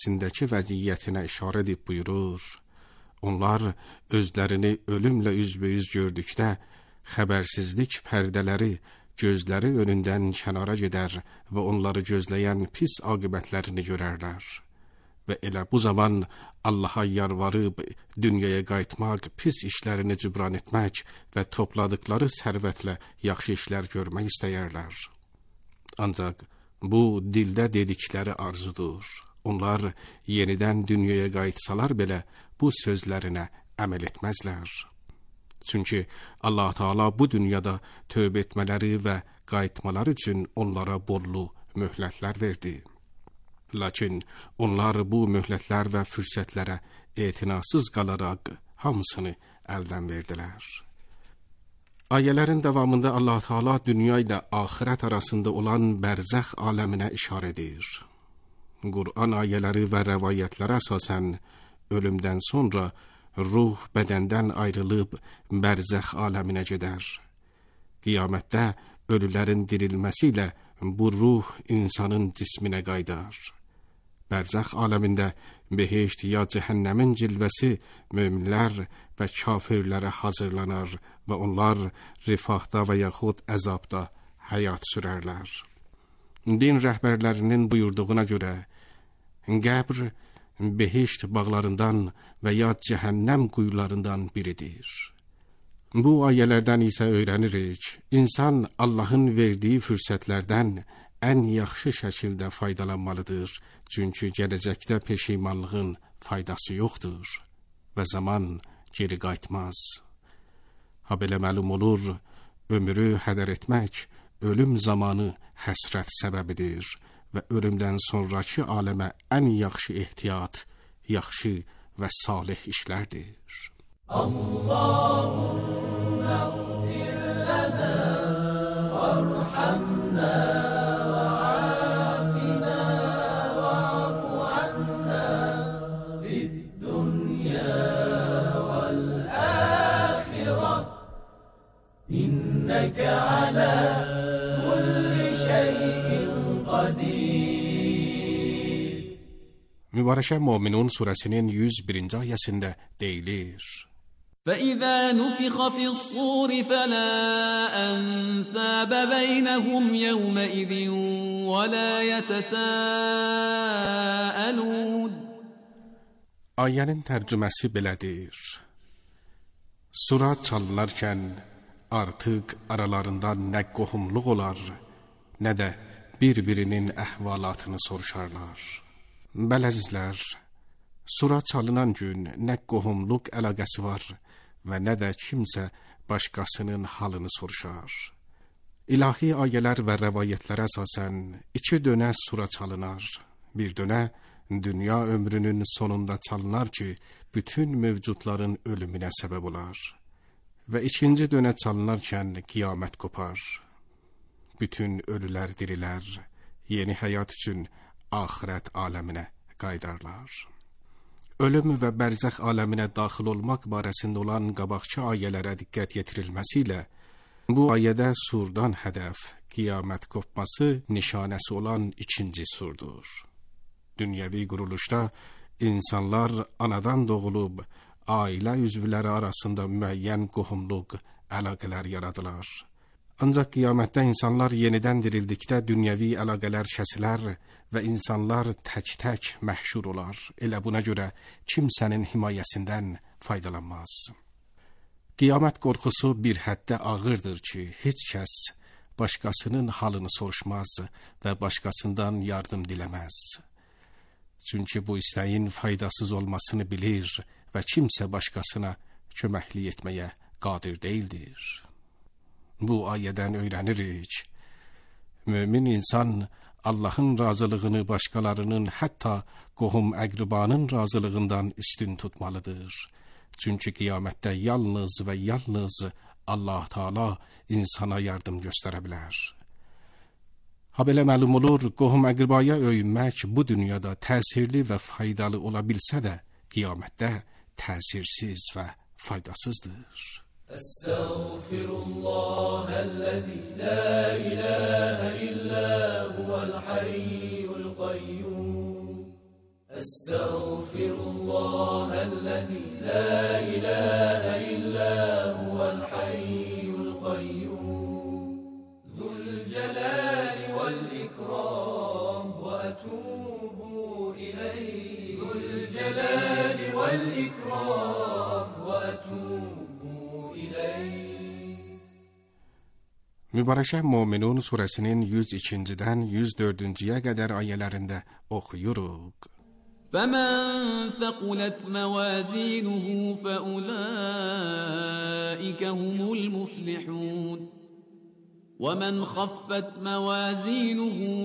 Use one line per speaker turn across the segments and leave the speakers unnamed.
içindəki vəziyyətinə işarə edib buyurur: onlar özlərini ölümlə üzbəüz gördükdə xəbərsizlik pərdələri gözləri önündən kənara gedər və onları gözləyən pis aqibətlərini görərlər. Və elə bu zaman Allaha yalvarıb dünyaya qayıtmaq, pis işlərini cübran etmək və topladıkları sərvətlə yaxşı işlər görmək istəyərlər. Ancaq bu dildə dedikləri arzudur. Onlar yenidən dünyaya qayıtsalar belə bu sözlərinə əməl etməzlər. Çünki Allah Teala bu dünyada tövbə etmələri və qayıtmaları üçün onlara bollu möhlətlər verdi. Lakin onlar bu möhlətlər və fürsətlərə etinasız qalaraq hamısını əldən verdilər. Ayələrin davamında Allah Teala dünya ilə axirət arasında olan bərzəx aləminə işarə edir. Qur'an ayələri və rəvayətlərə əsasən ölümdən sonra ruh bədəndən ayrılıb bərzəx aləminə gedər. Qiyamətdə ölülərin dirilməsi ilə bu ruh insanın cisminə qaydar. Bərzəx aləmində behişt ya cəhənnəmin cilvəsi möminlər və kafirlərə hazırlanar və onlar rifahda və yaxud əzabda həyat sürərlər. Din rəhbərlərinin buyurduğuna görə qəbr behişt bağlarından və ya cəhənnəm quyularından biridir. Bu ayələrdən isə öyrənirik, insan Allahın verdiyi fürsətlərdən ən yaxşı şəkildə faydalanmalıdır, çünki gələcəkdə peşimanlığın faydası yoxdur və zaman geri qayıtmaz. Ha belə məlum olur, ömrü hədər etmək ölüm zamanı həsrət səbəbidir və ölümdən sonraki aləmə ən yaxşı ehtiyat, yaxşı və salih işlərdir. Allahümme ğfir lana varhamna və afina va'fu anna fid dunya vel ahireh inneke ala kulli şeyin qadir. Mübarək Möminun surəsinin 101-ci ayəsində deyilir:
فَإِذَا نُفِخَ فِي الصُّورِ فَلَا أَنْسَابَ بَيْنَهُمْ يَوْمَئِذٍ وَلَا يَتَسَاءَلُونَ.
Ayənin tərcüməsi belədir: Sura çalınarkən artıq aralarında nə qohumluq olar, nə də bir-birinin əhvalatını soruşarlar. Bələdizlər, sura çalınan gün nə qohumluq əlaqəsi var və nə də kimsə başqasının halını soruşar. İlahi ayələr və rəvayətlərə əsasən 2 dönə sura çalınar. Bir dönə dünya ömrünün sonunda çalınar ki, bütün mövcudların ölümünə səbəb olar. Və ikinci dönə çalınarkən qiyamət qopar. Bütün ölülər dirilər, yeni həyat üçün axirət aləminə qaydarlar. Ölüm və bərzəx aləminə daxil olmaq barəsində olan qabaqçı ayələrə diqqət yetirilməsi ilə bu ayədə surdan hədəf qiyamət qopması nişanəsi olan ikinci surdur. Dünyəvi quruluşda insanlar anadan doğulub ailə üzvləri arasında müəyyən qohumluq əlaqələr yaradılar. Ancaq qiyamətdə insanlar yenidən dirildikdə dünyəvi əlaqələr kəsilər və insanlar tək-tək məhşur olar. Elə buna görə kimsənin himayəsindən faydalanmaz. Qiyamət qorxusu bir həddə ağırdır ki, heç kəs başqasının halını soruşmaz və başqasından yardım diləməz. Çünki bu istəyin faydasız olmasını bilir və kimsə başqasına köməklik etməyə qadir deyildir. Bu ayədən öyrənirik, mömin insan Allahın razılığını başqalarının, hətta qohum əqribanın razılığından üstün tutmalıdır. Çünki qiyamətdə yalnız və yalnız Allah Teala insana yardım göstərə bilər. Ha belə məlum olur, qohum əqribaya öyünmək bu dünyada təsirli və faydalı ola bilsə də, qiyamətdə təsirsiz və faydasızdır.
Estağfirullahellezî la ilahe illâ huvel hayyul qayyum. أستغفر الله الذي لا إله إلا هو الحي القيوم ذو الجلال والإكرام وأتوب إليه ذو الجلال والإكرام وأتوب إليه.
Mübarək Möminun surəsinin 102-dən 104-cüyə qədər ayələrində oxuyuruq.
فمن ثقلت موازينه فأولئك هم المفلحون ومن خفت موازينه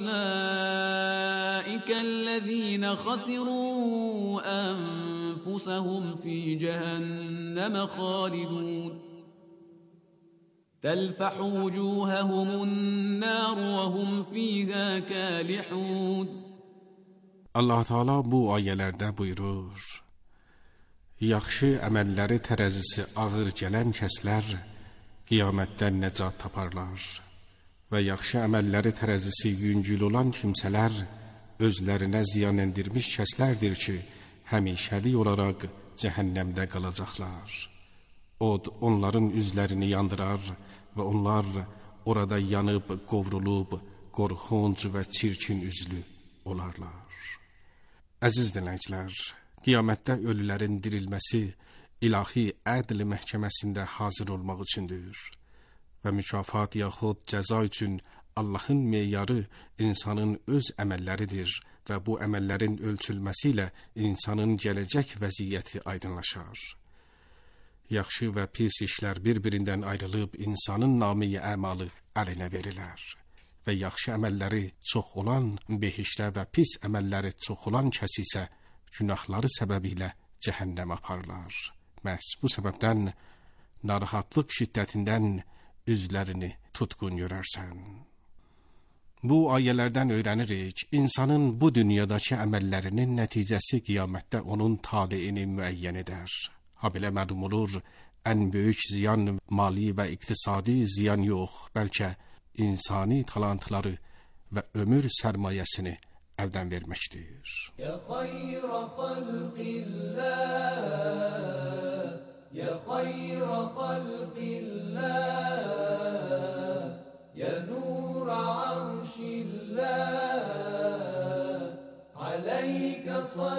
فأولئك الذين خسروا أنفسهم في جهنم خالدون تلفح وجوههم النار وهم فيها كالحون.
Allah Taala bu ayələrdə buyurur: Yaxşı əməlləri tərəzisi ağır gələn kəslər qiyamətdən nəcat taparlar və yaxşı əməlləri tərəzisi yüngül olan kimsələr özlərinə ziyan endirmiş kəslərdir ki, həmişəlik olaraq cəhənnəmdə qalacaqlar. Od onların üzlərini yandırar və onlar orada yanıb, qovrulub, qorxunc və çirkin üzlü olarlar. Əziz dinləyicilər, qiyamətdə ölülərin dirilməsi ilahi ədl məhkəməsində hazır olmaq üçündür və mükafat yaxud cəza üçün Allahın meyarı insanın öz əməlləridir və bu əməllərin ölçülməsi ilə insanın gələcək vəziyyəti aydınlaşar. Yaxşı və pis işlər bir-birindən ayrılıb insanın namı-i əmalı əlinə verilər və yaxşı əməlləri çox olan behişdə və pis əməlləri çox olan kəs isə günahları səbəbilə cəhənnəmə aparlar. Məhz bu səbəbdən narahatlıq şiddətindən üzlərini tutqun görərsən. Bu ayələrdən öyrənirik, insanın bu dünyadakı əməllərinin nəticəsi qiyamətdə onun taleyini müəyyən edər. Habelə məlum olur, ən böyük ziyan mali və iqtisadi ziyan yox, bəlkə insani talantları və ömür sərmayəsini əldən verməkdir.
Ya xayra xalqillah, ya xayra xalqillah, ya nura arşillah, aleykə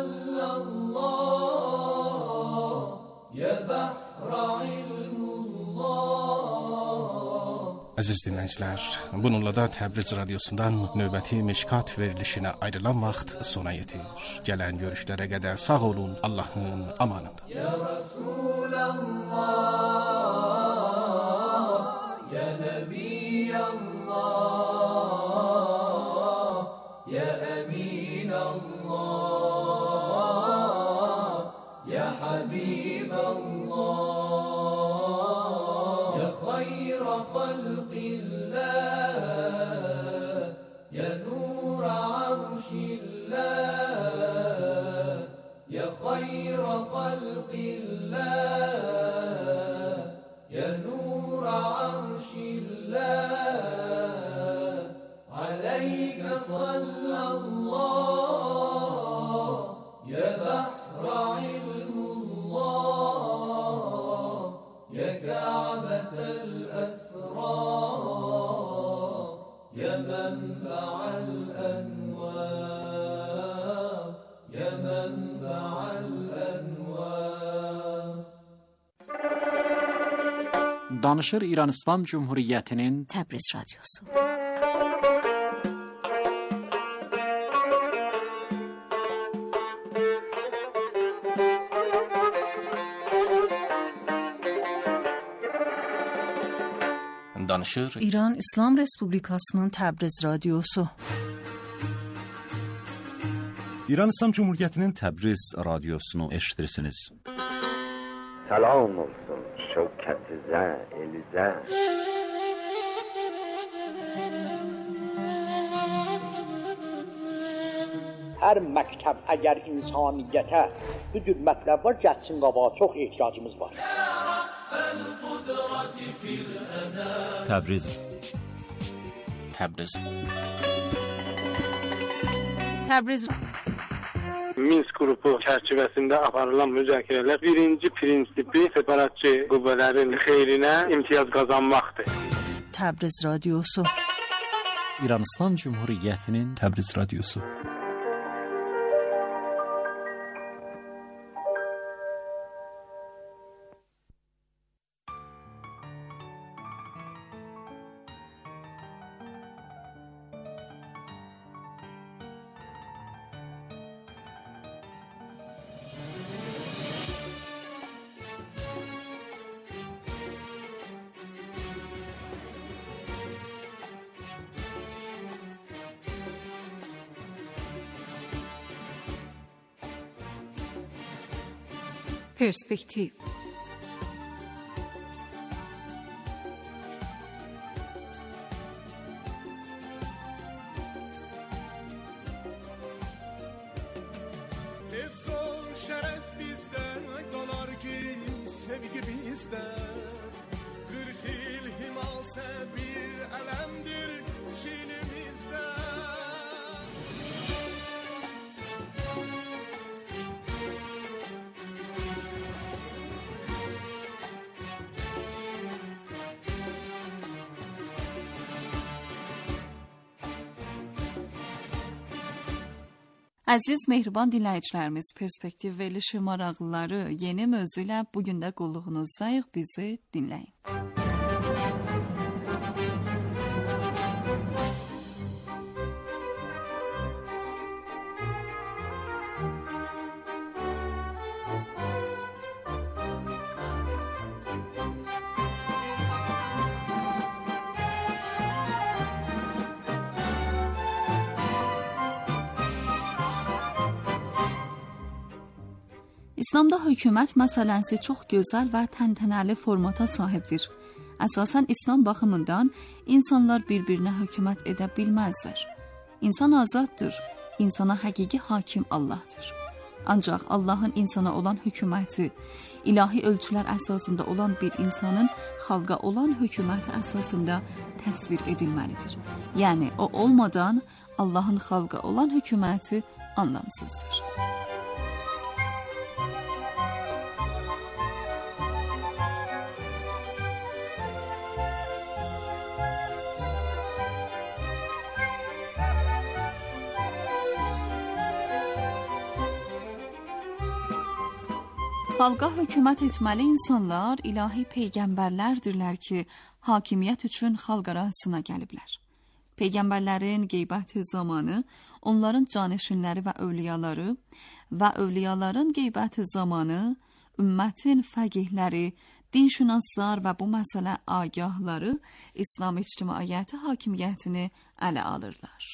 sallallah, ya bahra ilmullah.
Əziz dinləyicilər, bununla da Təbriz radiosundan növbəti Mişkat verilişinə ayrılan vaxt sona yetir. Gələn görüşlərə qədər sağ olun, Allahın amanında.
Ya Resulallah, ya Nebiyallah, ya Eminallah, ya Habiballah, ya khayra khalqillah, ya nur arşillah, ya khayra khalqillah, ya nur arşillah, aleyke sallallah, ya bahra ilmullah, ya ka'betel esrar, ya menba'al envar, ya menba'al envar.
Danışır İran İslam Cumhuriyeti'nin
Təbriz Radyosu.
Danışır
İran İslam Respublikasının Təbriz Radyosu.
İran İslam Cumhuriyeti'nin Təbriz Radyosunu eşitirsiniz.
Salam olsun şevketize, elize.
Hər məktəb əgər insaniyyətə bu cür mətləb var, gəlsin qabağa, çox ehtiyacımız var.
Təbriz.
Təbriz
Minsk qrupu çərçivəsində aparılan müzakirələr birinci prinsipi separatçı qüvvələrin xeyrinə imtiyaz qazanmaqdır.
Təbriz Radyosu.
İran İslam Cumhuriyyətinin
Təbriz Radyosu.
Perspektiv.
Şeref bizde, dolar ki sevgi bizde. 40 yıl himase bir elemdir çiğnimizde.
Əziz mehriban dinləyicilərimiz, Perspektiv verilişi maraqlıları yeni mövzu ilə bu gün də qulluğunuzdayıq, bizi dinləyin. İslamda hökumət məsələsi çox gözəl və təntənəli formata sahibdir. Əsasən İslam baxımından insanlar bir-birinə hökumət edə bilməzlər. İnsan azaddır, insana həqiqi hakim Allahdır. Ancaq Allahın insana olan hökuməti, ilahi ölçülər əsasında olan bir insanın xalqa olan hökuməti əsasında təsvir edilməlidir. Yəni, o olmadan Allahın xalqa olan hökuməti anlamsızdır. Xalqa hökumət etməli insanlar ilahi peyğəmbərlərdirlər ki, hakimiyyət üçün xalq arasına gəliblər. Peyğəmbərlərin qeybəti zamanı onların canişinləri və övliyaların qeybəti zamanı ümmətin fəqihləri, dinşünaslar və bu məsələ agahları İslam ictimaiyyəti hakimiyyətini ələ alırlar.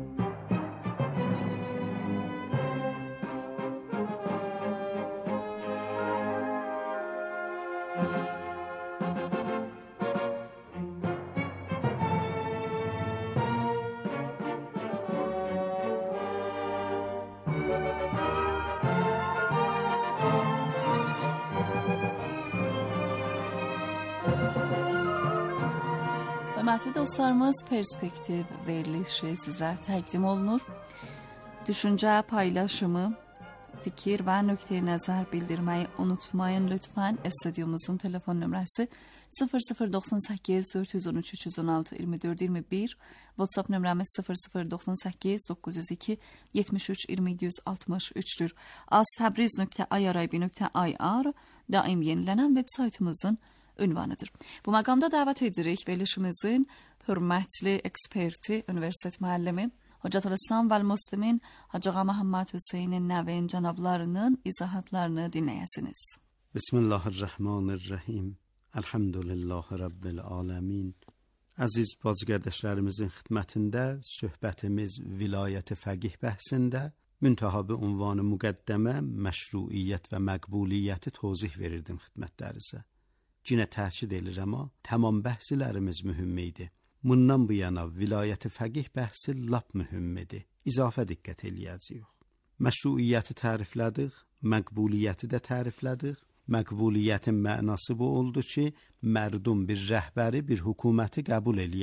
Hörmətli dostlarımız, Perspektiv verilişi sizə təqdim olunur. Düşüncə paylaşımı, fikir və nöqteyi nəzər bildirməyi unutmayın lütfən. Stüdyomuzun telefon nömrəsi 0098 413 316 24 21, WhatsApp nömrəmiz 0098 902 73 20 163'dür. aztabriz.irib.ir daim yenilenen web saytımızın ünvanıdır. Bu məqamda dəvət edirik verilişimizin hörmətli eksperti, universitet müəllimi, Hocatülislam və Müslimin Hacı Ağa Məhəmməd Hüseyn Nəvin cənablarının izahatlarını dinləyəsiniz.
Bismillahirrahmanirrahim. Elhamdülillahi Rabbil aləmin. Əziz bacı qardaşlarımızın xidmətində söhbətimiz vilayət-i fəqih bəhsində müntahabi unvanı müqəddəmə, məşruiyyət və məqbuliyyəti tozih verirdim xidmətlərinizə. Yenə təkid edirəm, tamam bəhslərimiz mühüm idi. Bundan bu yana vilayət-i fəqih bəhsi lap mühümmidir. İzafə diqqət eləyəcəyik. Məşruiyyəti təriflədik, məqbuliyyəti də təriflədik. Məqbuliyyətin mənası bu oldu ki, mərdum bir rəhbəri, bir hökuməti qəbul eləyələ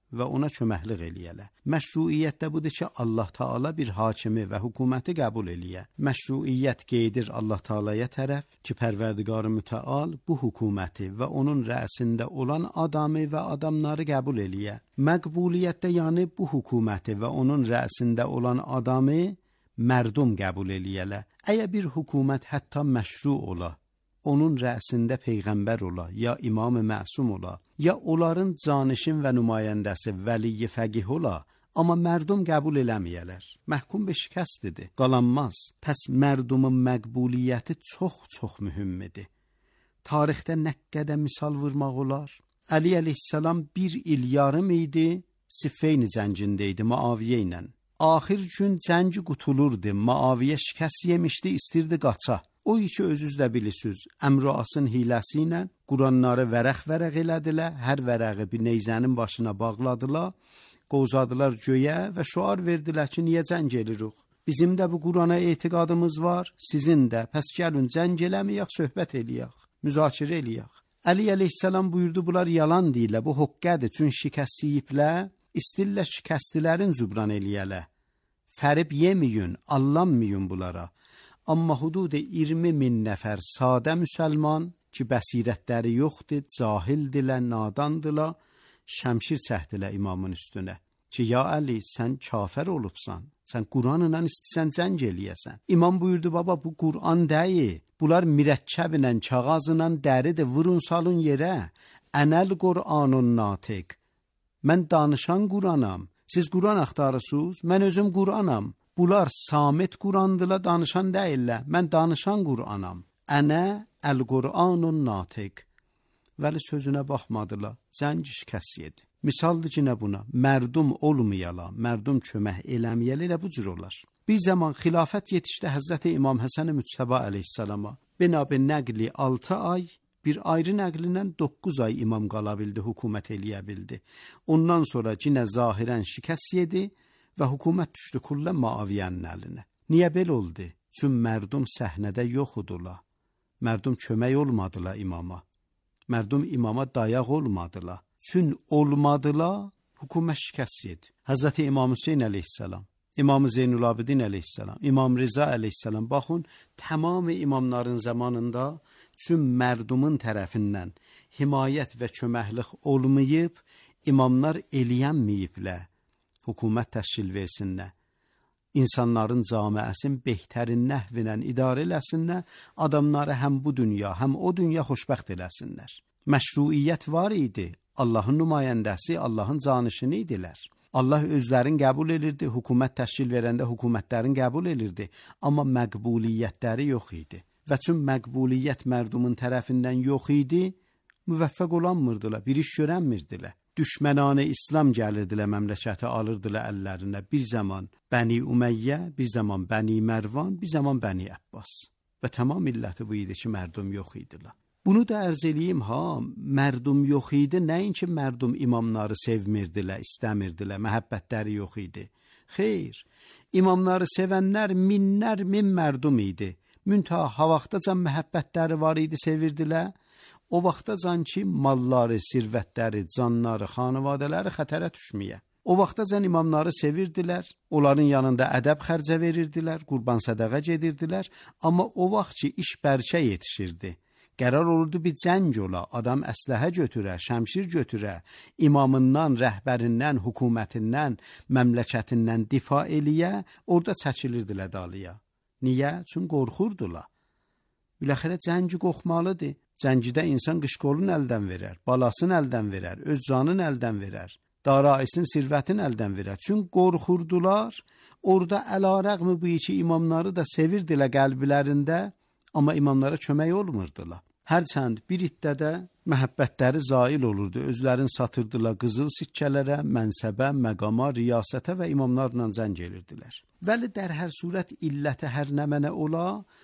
və ona köməklik eləyələ. Məşruiyyət də budur ki, Allah Taala bir hakimi və hökuməti qəbul eləyə. Məşruiyyət qeydir Allah Taalaya tərəf ki, Pərverdigar-ı Mütəal bu hökuməti və onun rəisində olan adamı və adamları qəbul eləyə. Məqbuliyyət də yəni bu hökuməti və onun rəisində olan adamı mərdum qəbul eləyələ. Əgər bir hökumət hətta məşru ola, onun rəisində peyğəmbər ola, ya imam-ı məsum ola, ya onların canişin və nümayəndəsi vəli-i fəqih ola, amma mərdum qəbul eləməyələr. Məhkum be şikəstdir, qalanmaz. Pəs mərdumun məqbuliyyəti çox mühümmidir. Tarixdə nə qədər misal vurmaq olar? Əli əleyhissalam 1 il yarım idi, Siffeyn zəncində idi Muaviyə ilə. Axir gün zənci qutulurdu, Muaviyə şikəst yemişdi, istirdi qaça. O iki özünüz də bilirsiniz, Əmr-i-Asın hiləsi ilə Quranları vərəq elədilər, hər vərəqi bir neyzənin başına bağladılar, qovzadılar göyə və şuar verdilər ki, niyə cəng eləyirik? Bizim də bu Qurana etiqadımız var, sizin də, pəs gəlin cəng eləməyək, söhbət eləyək, müzakirə eləyək. Əli əleyhissalam buyurdu, bunlar yalan deyirlər, bu hoqqədir, çün şikəst yiyiblər, istillə şikəstilərin cübran eləyələ. Fərib yeməyin, allanmayın bunlara. Amma hudud 20.000 nəfər sadə müsəlman ki, bəsirətləri yoxdur, cahildirlər, nadandırlar, şəmşir çəkdilər imamın üstünə. Ki, ya Əli, sən kafir olubsan, sən Quranla istəsən cəng eləyəsən. İmam buyurdu, baba, bu Quran deyil, bunlar mirəkkəblə, kağazla dəridir, vurun salın yerə. Ənəl Qur'anun natiq. Mən danışan Quranam. Siz Quran axtarırsınız, mən özüm Quranam. Bunlar samit Qurandılar, danışan deyirlər. Mən danışan Quranam. Ənə əl-Qur'anun natiq. Vəli sözünə baxmadılar. Cəng şikəst yedi. Misaldır ki, nə buna? Mərdum olmayala, mərdum kömək eləməyələ bu cür olar. Bir zaman xilafət yetişdi Həzrəti İmam Həsən-i Müctəba əleyhissalama. Binabə nəqli 6 ay, bir ayrı nəqlinlə 9 ay imam qala bildi, hökumət eləyə bildi. Ondan sonra cinə zahirən şikəst yedi və hökumət düşdü kullə Muaviyyənin əlinə. Niyə belə oldu? Çün mərdum səhnədə yox idilər. Mərdum kömək olmadılar imama. Mərdum imama dayaq olmadılar. Çün olmadılar, hökumət şikəst yedi. Həzrəti İmam Hüseyn əleyhissalam, İmam Zeynulabidin əleyhissalam, İmam Rıza əleyhissalam, baxın, tamamı imamların zamanında çün mərdumun tərəfindən himayət və köməklik olmayıb, imamlar eləyənməyiblər. Hökumət təşkil versinlər. İnsanların camiəsin behtərin nəhvinə idarə eləsinlər, adamları həm bu dünya, həm o dünya xoşbəxt eləsinlər. Məşruiyyət var idi, Allahın nümayəndəsi, Allahın canişini idilər. Allah özlərin qəbul edirdi, hökumət təşkil verəndə hökumətlərin qəbul edirdi, amma məqbuliyyətləri yox idi. Və çün məqbuliyyət mərdumun tərəfindən yox idi, müvəffəq olanmırdılar, bir iş görənmirdilər. Düşmənanə İslam gəlirdilər, məmləkəti alırdılar əllərinə. Bir zaman Bəni Ümeyyə, bir zaman Bəni Mərvan, bir zaman Bəni Əbbas. Və tamam milləti bu idi ki, mərdum yox idilər. Bunu da ərz eləyim, mərdum yox idi, nəinki mərdum imamları sevmirdilər, istəmirdilər, məhəbbətləri yox idi. Xeyr, imamları sevənlər minlər min mərdum idi. Müntəha ha vaxtacan məhəbbətləri var idi, sevirdilər. O vaxtacan ki, malları, sirvətləri, canları, xanavadələri xətərə düşməyə. O vaxtacan imamları sevirdilər, onların yanında ədəb xərcə verirdilər, qurban sədəqə gedirdilər, amma o vaxt ki, iş bərkə yetişirdi. Qərar olurdu bir cəng ola, adam əsləhə götürə, şəmşir götürə, imamından, rəhbərindən, hökumətindən, məmləkətindən difa eləyə, orada çəkilirdilər dalıya. Niyə? Çün qorxurdular. Biləxirə cəngi qorxmalıdır. Cəngidə insan qışqolun əldən verər, balasını əldən verər, öz canını əldən verər, daraisin sirvətini əldən verər. Çün qorxurdular, orada əlarəqmi bu iki imamları da sevirdilər qəlblərində, amma imamlara kömək olmurdular. Hərçənd bir iddədə məhəbbətləri zail olurdu, özlərini satırdılar qızıl sikkələrə, mənsəbə, məqama, riyasətə və imamlarla cəng edirdilər. Vəli dər hər surət illətə hər nə mənə ola,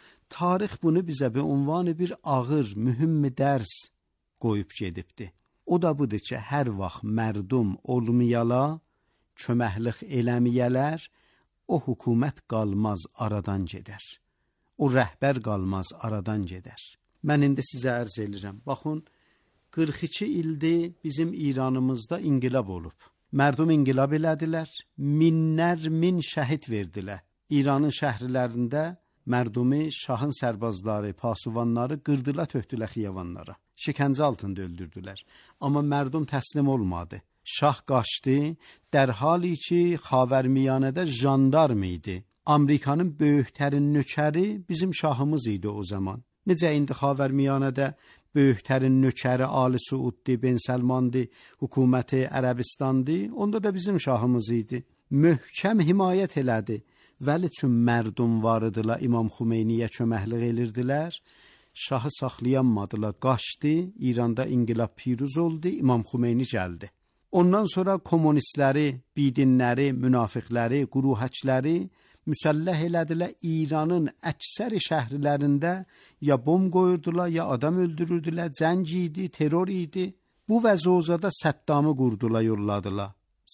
tarix bunu bizə bir ünvanı bir ağır, mühüm dərs qoyub gedibdi. O da budur ki, hər vaxt mərdum olmayala, köməklik eləməyələr, o hökumət qalmaz, aradan gedər. O rəhbər qalmaz, aradan gedər. Mən indi sizə ərz edirəm. Baxın, 42 ildir bizim İranımızda inqilab olub. Mərdum inqilab elədilər, minlər min şəhid verdilər. İranın şəhərlərində mərdumi şahın sərbazları, pasuvanları qırdılar, tökdülər xiyavanlara. Şikəncə altında öldürdülər. Amma mərdum təslim olmadı. Şah qaçdı, dərhali ki, Xavərmiyanədə jandarm idi. Amerikanın böyüklərin nökəri bizim şahımız idi o zaman. Necə indi Xavərmiyanədə böyüklərin nökəri Ali Suuddi, Ben Səlmandi, hökuməti Ərəbistandı, onda da bizim şahımız idi. Möhkəm himayət elədi. Vəli üçün mərdum var idilə, İmam Xümeyniyə köməklik edirdilər. Şahı saxlayanmadılar, qaçdı, İranda inqilab piruz oldu, İmam Xümeyni gəldi. Ondan sonra kommunistləri, bidinləri, münafiqləri, quruhəkləri müsəlləh elədilər. İranın əksəri şəhərlərində ya bom qoyurdular, ya adam öldürürdülər, cəng idi, terror idi. Bu vəzozada Səddamı qurdular, yolladılar.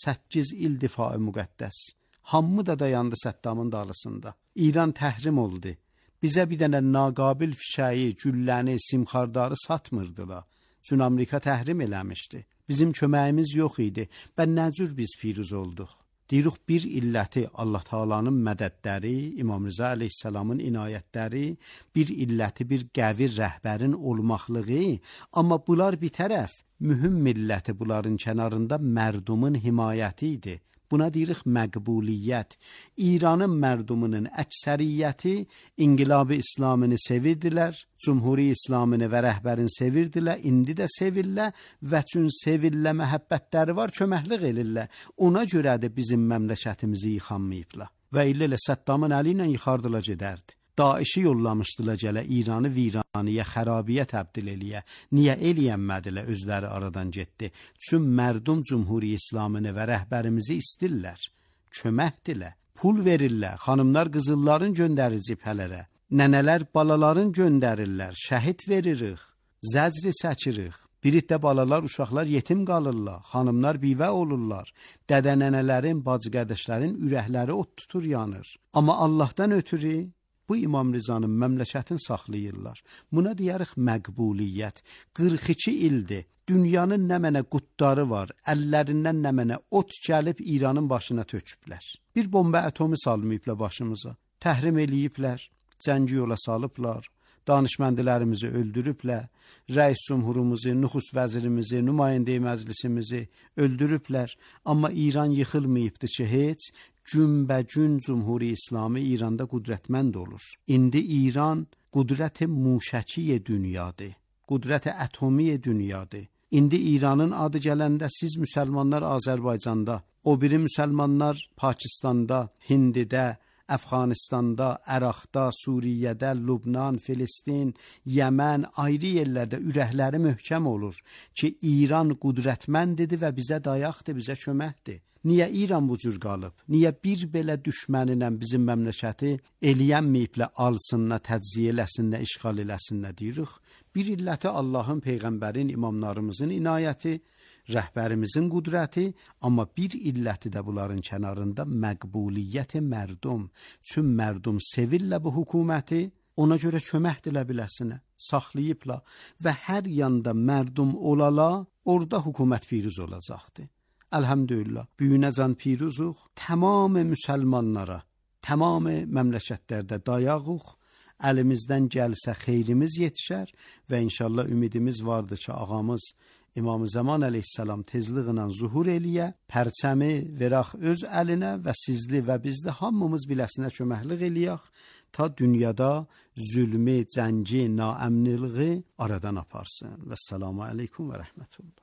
8 il difai müqəddəs. Hamı da dayandı Səddamın dalısında. İran təhrim oldu. Bizə bir dənə naqabil fişəyi, gülləni, simxardarı satmırdılar. Çün Amerika təhrim eləmişdi. Bizim köməyimiz yox idi. Bən nə cür biz piruz olduq? Deyirik bir illəti Allah Taala'nın mədədləri, İmam Rıza əleyhissalamın inayətləri, bir illəti bir qəvir rəhbərin olmaqlığı, amma bunlar bir tərəf, mühüm milləti bunların kənarında mərdumun himayəti idi. Buna deyirik məqbuliyyət. İranın mərdumunun əksəriyyəti İnqilab-ı İslamını sevirdilər, Cumhuri İslamını və rəhbərin sevirdilər, indi də sevirlər və çün sevillə məhəbbətləri var, köməklik elirlər. Ona görə də bizim məmləkətimizi yıxanmayıblar. Və ilə Səddamın əli ilə yıxardılar gedərdi. Daişi yollamışdılar gələ İranı viraniyə, xərabiyə təbdil eləyə. Niyə eləyənmədilər, özləri aradan getdi. Çün mərdum Cumhuri İslamını və rəhbərimizi istirlər, köməkdirlər, pul verirlər, xanımlar qızılların göndərir cibhələrə, nənələr balaların göndərirlər, şəhid veririk, zəcri çəkirik. Biritdə balalar, uşaqlar yetim qalırlar, xanımlar bivə olurlar, dədə-nənələrin, bacı-qardaşların ürəkləri ot tutur, yanır. Amma Allahdan ötürü bu İmam Rızanın məmləkətini saxlayırlar. Buna deyirik məqbuliyyət. 42 ildir. Dünyanın nə mənə qutları var, əllərindən nə mənə ot gəlib İranın başına töküblər. Bir bomba atomu salmayıblar başımıza. Təhrim eləyiblər, cəngi yola salıblar, danışməndilərimizi öldürüblər, rəis cumhurumuzu, nüfus vəzirimizi, nümayəndə məclisimizi öldürüblər. Amma İran yıxılmayıbdı ki, heç günbəgün Cumhuri İslamı İranda qudrətmənd olur. İndi İran qudrət-i muşəki dünyadır, qudrət-i atomi dünyadır. İndi İranın adı gələndə siz müsəlmanlar Azərbaycanda, o biri müsəlmanlar Pakistanda, Hindidə, Əfqanistanda, Əraqda, Suriyədə, Lübnan, Filistin, Yəmən, ayrı yerlərdə ürəkləri möhkəm olur ki, İran qudrətməndidir və bizə dayaqdır, bizə köməkdir. Niyə İran bu cür qalıb? Niyə bir belə düşməninlə bizim məmləkəti eləyənməyiblə alsınlar, təciyə eləsinlər, işğal eləsinlər deyirik? Bir illəti Allahın, Peyğəmbərin, imamlarımızın inayəti, rəhbərimizin qudrəti, amma bir illəti də bunların kənarında məqbuliyyət-i mərdum. Çün mərdum sevirlə bu hökuməti, ona görə köməkdilə biləsinə, saxlayıbla və hər yanda mərdum olala, orada hökumət piruz olacaqdır. Elhamdülillah, büyünəcən piruzuq, tamam müsəlmanlara, tamam məmləkətlərdə dayağıq, əlimizdən gəlsə xeyrimiz yetişər və inşallah ümidimiz vardır ki, ağamız İmam-ı Zaman əleyhissalam tezliğinə zuhur eləyə, pərçəmi veraq öz əlinə və sizli və bizli hamımız biləsinə köməklik eləyək, ta dünyada zülmü, cəngi, naəmniliği aradan aparsın. Və səlamu aleykum və rəhmətullah.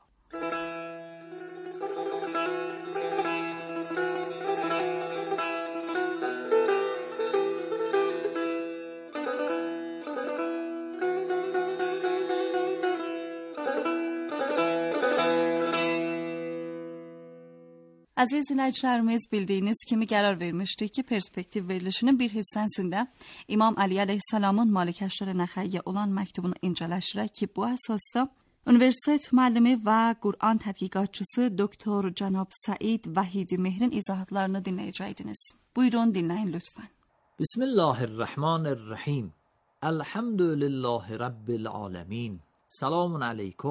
Əziz dinləyicilərimiz, bildiyiniz kimi qərar vermişdik ki, perspektiv verilişinin bir hissəsində İmam Əli əleyhissalamın Malikəşrə Nəxəyyə olan məktubunu incələşdirək ki, bu əsasda Universitet müəllimi və Qur'an tədqiqatçısı Doktor Cənab Səid Vəhidi Mehrin izahatlarını dinləyəcəydiniz. Buyurun, dinləyin lütfən.
Bismillahirrahmanirrahim. Elhamdülillahi Rabbil alemin. Selamun aleyküm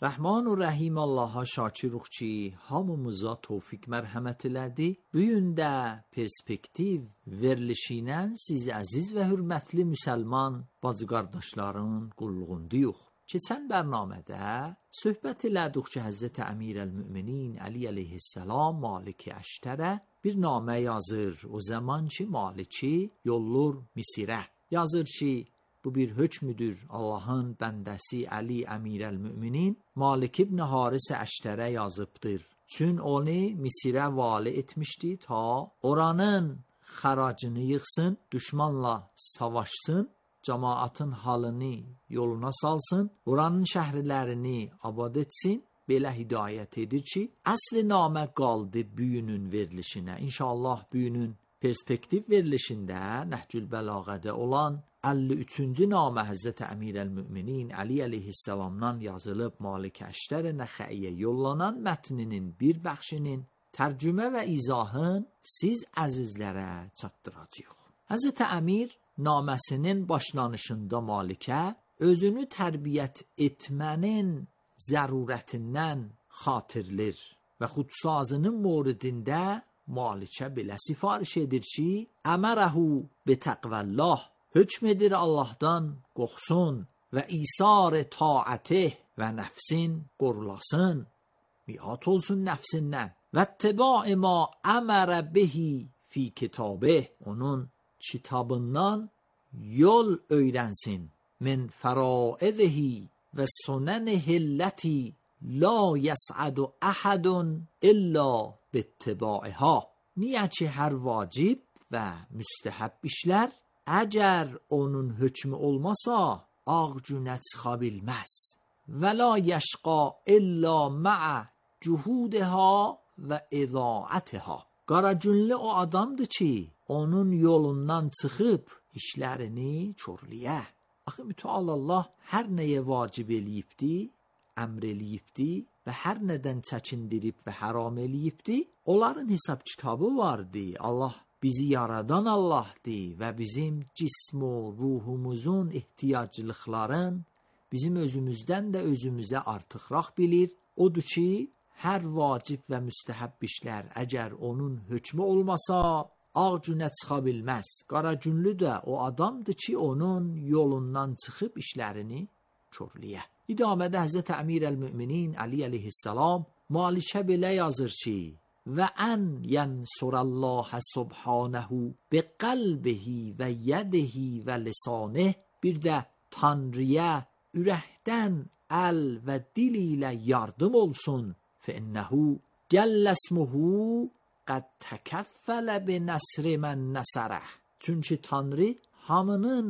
Rəhman və Rəhim Allaha şakirıq ki, hamımıza tövfik mərhəmət elədi. Bu gün də perspektiv verilişinə siz əziz və hörmətli müsəlman bacı qardaşların qulluğundayıq. Keçən bərnamədə söhbət elədik ki, Həzrət Əmirəl-Möminin Əli əleyhissalam Maliki Əştərə bir namə yazır. O zaman ki, Maliki yollur Misirə. Yazır ki, bu bir hökmüdür. Allahın bəndəsi Əli Əmirəl-Möminin Malik ibn Haris Əştərə yazıbdır. Çün onu Misirə vali etmişdi ta oranın xəracını yığsın, düşmanla savaşsın, cemaatın halını yoluna salsın, oranın şəhərlərini abad etsin. Belə hidayət edir ki, əsli namə qaldı büyünün verilişinə. İnşallah büyünün perspektiv verilişində Nəhcül Bəlağədə olan 53-cü namə Həzrət Əmirəl-Möminin Əli əleyhissalamdan yazılıb Malik Əştər Nəxəiyə yollanan mətninin bir bəxşinin tərcümə və izahın siz əzizlərə çatdıracağıq. Həzrət Əmir naməsinin başlanışında Malikə özünü tərbiyyət etmənin zərurətindən xatirlir və xudsazının moridində Malikə belə sifariş edir ki, əmərəhu bitəqvəllah, hökm edir Allahdan qorxsun və isar taatih və nəfsin qorulasın, biat olsun nəfsindən və ittiba'i ma əmərə bihi fi kitabih, onun kitabından yol öyrənsin, min fəraidihi və sunənihi ləti la yəs'adu əhədun illə bittibaiha. Niyə ki, hər vacib və müstəhəb işlər əgər onun hökmü olmasa ağ günə çıxa bilməz. Və la yəşqa illə məə cühudihə və izaatiha. Qaragünlü o adamdır ki, onun yolundan çıxıb işlərini körləyə. Axı mütəal Allah hər nəyə vacib eləyibdi, əmr eləyibdi və hər nədən çəkindirib və haram eləyibdi. Onların hesab kitabı vardı. Allah bizi yaradan Allahdır və bizim cism və ruhumuzun ehtiyaclıqların bizim özümüzdən də özümüzə artıqraq bilir. Odur ki, hər vacib və müstəhəb işlər əgər onun hökmü olmasa ağ günə çıxa bilməz. Qara günlü də o adamdır ki, onun yolundan çıxıb işlərini körləyə. İdamədə Həzrət Əmirəl-Möminin Əli əleyhissalam Malikə belə yazır ki, və ən yənsurəllahə subhanəhu bi qəlbihi və yədihi və lisanih, bir də Tanrıya ürəkdən, əl və dil ilə yardım olsun. Fəinnəhu cəlləsmuhu qəd təkəffələ bi nəsri mən nəsərəh. Çünki Tanrı hamının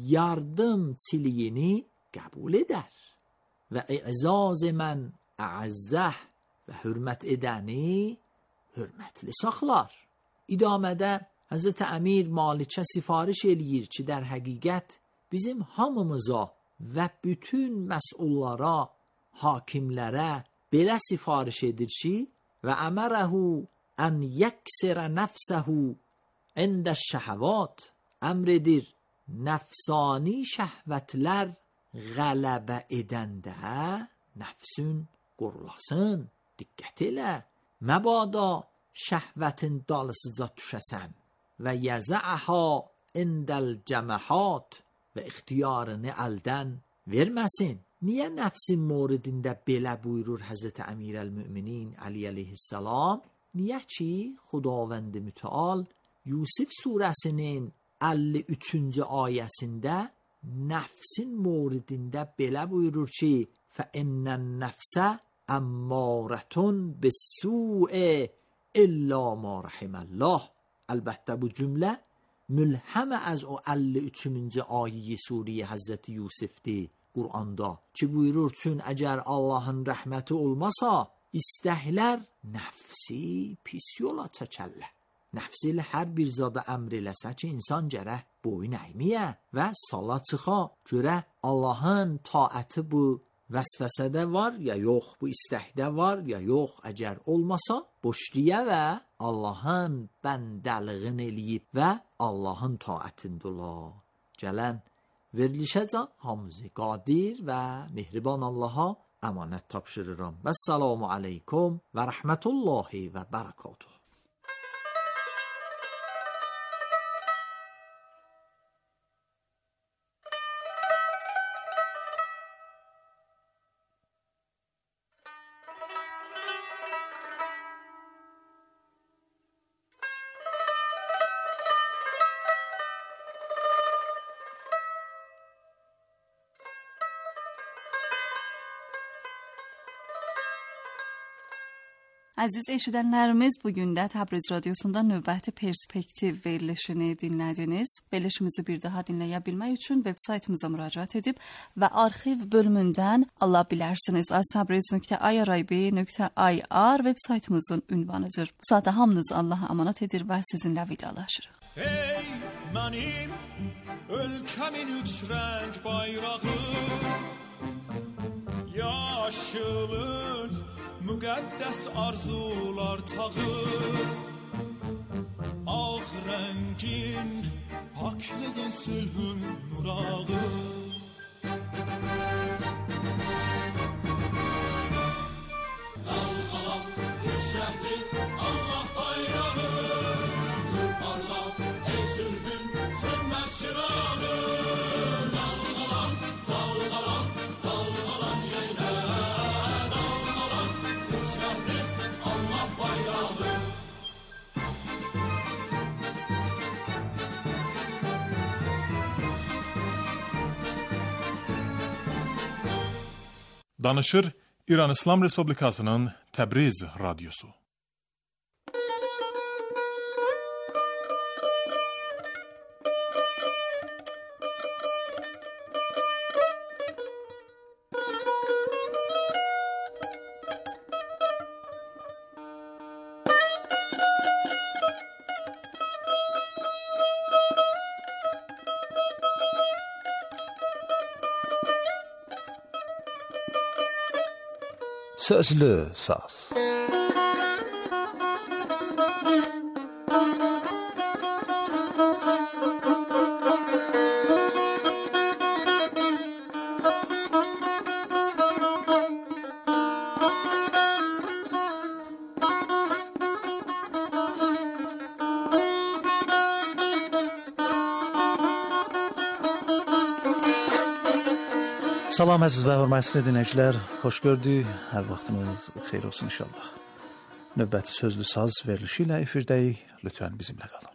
yardımçiliyini qəbul edər və i'zaz mən əəzzəh və hürmət edəni hürmətli saxlar. İdamədə Həzrət Əmir Malikə sifariş eləyir ki, در həqiqət bizim hamımıza və bütün məsullara, hakimlərə belə sifariş edir ki, və əmərəhu ən yəksirə nəfsəhu əndə şəhəvat, əmr edir nəfsani şəhvətlər qələbə edəndə nəfsün qorulasın. Diqqət elə, məbada şəhvətin dalısıca düşəsən və yəzəəhə indəl cəməhat və ixtiyarını əldən verməsin. Niyə nəfsin moridində belə buyurur Həzrət Əmirəl-Möminin Əli əleyhissalam? Niyə ki, Xudavənd mütəal Yusuf surəsinin 53-cü ayəsində nəfsin moridində belə buyurur ki, فَإِنَّ النَّفْسَ أَمَّارَةٌ بِالسُّوءِ إِلَّا مَا رَحِمَ اللّٰه. Əlbəttə bu cümlə mülhəmə az o 53-cü ayə Suriyə Həzrəti Yusufdir Quranda ki buyurur, çün əgər Allahın rəhməti olmasa istəklər nəfsi pis yola çəkərlər. Nəfsi ilə hər bir zada əmr eləsə ki, insan gərək boyun əyməyə və sala çıxa görə Allahın taəti bu vəsvəsədə var ya yox, bu istəkdə var ya yox, əgər olmasa boşluya və Allahın bəndəliğin eləyib və Allahın taətində ola. Gələn verilişəcən hamısı qadir və mehriban Allaha əmanət tapşırıram. Vəssalamu aleykum və rəhmətullahi və bərəkatuhu.
Əziz eşidənlərimiz, bugün də Təbriz Radiosunda növbəti perspektiv verilişini dinlədiniz. Verilişimizi bir daha dinləyə bilmək üçün veb-saytımıza müraciət edib və arxiv bölümündən ala bilərsiniz. aztabriz.irib.ir veb-saytımızın ünvanıdır. Bu saatda hamınız Allaha amanat edir və sizinlə vidalaşırıq.
Ey mənim ölkəmin üç rəng bayrağı, yaşılın müqəddəs arzular tağı, ağ rəngin paklığın sülhün nurağı. Dalğalan üç rəngli Allah bayrağı, parla ey sülhün sönməz çırağı. Dalğalan, dalğalan, dalğalan yeylə.
Danışır İran İslam Respublikasının Təbriz Radyosu.
Sözlü saz.
Salam əziz və hörmətli dinləyicilər, xoş gördük. Hər vaxtınız xeyir olsun inşallah. Növbəti sözlü saz verilişi ilə efirdəyik. Lütfən bizimlə qalın.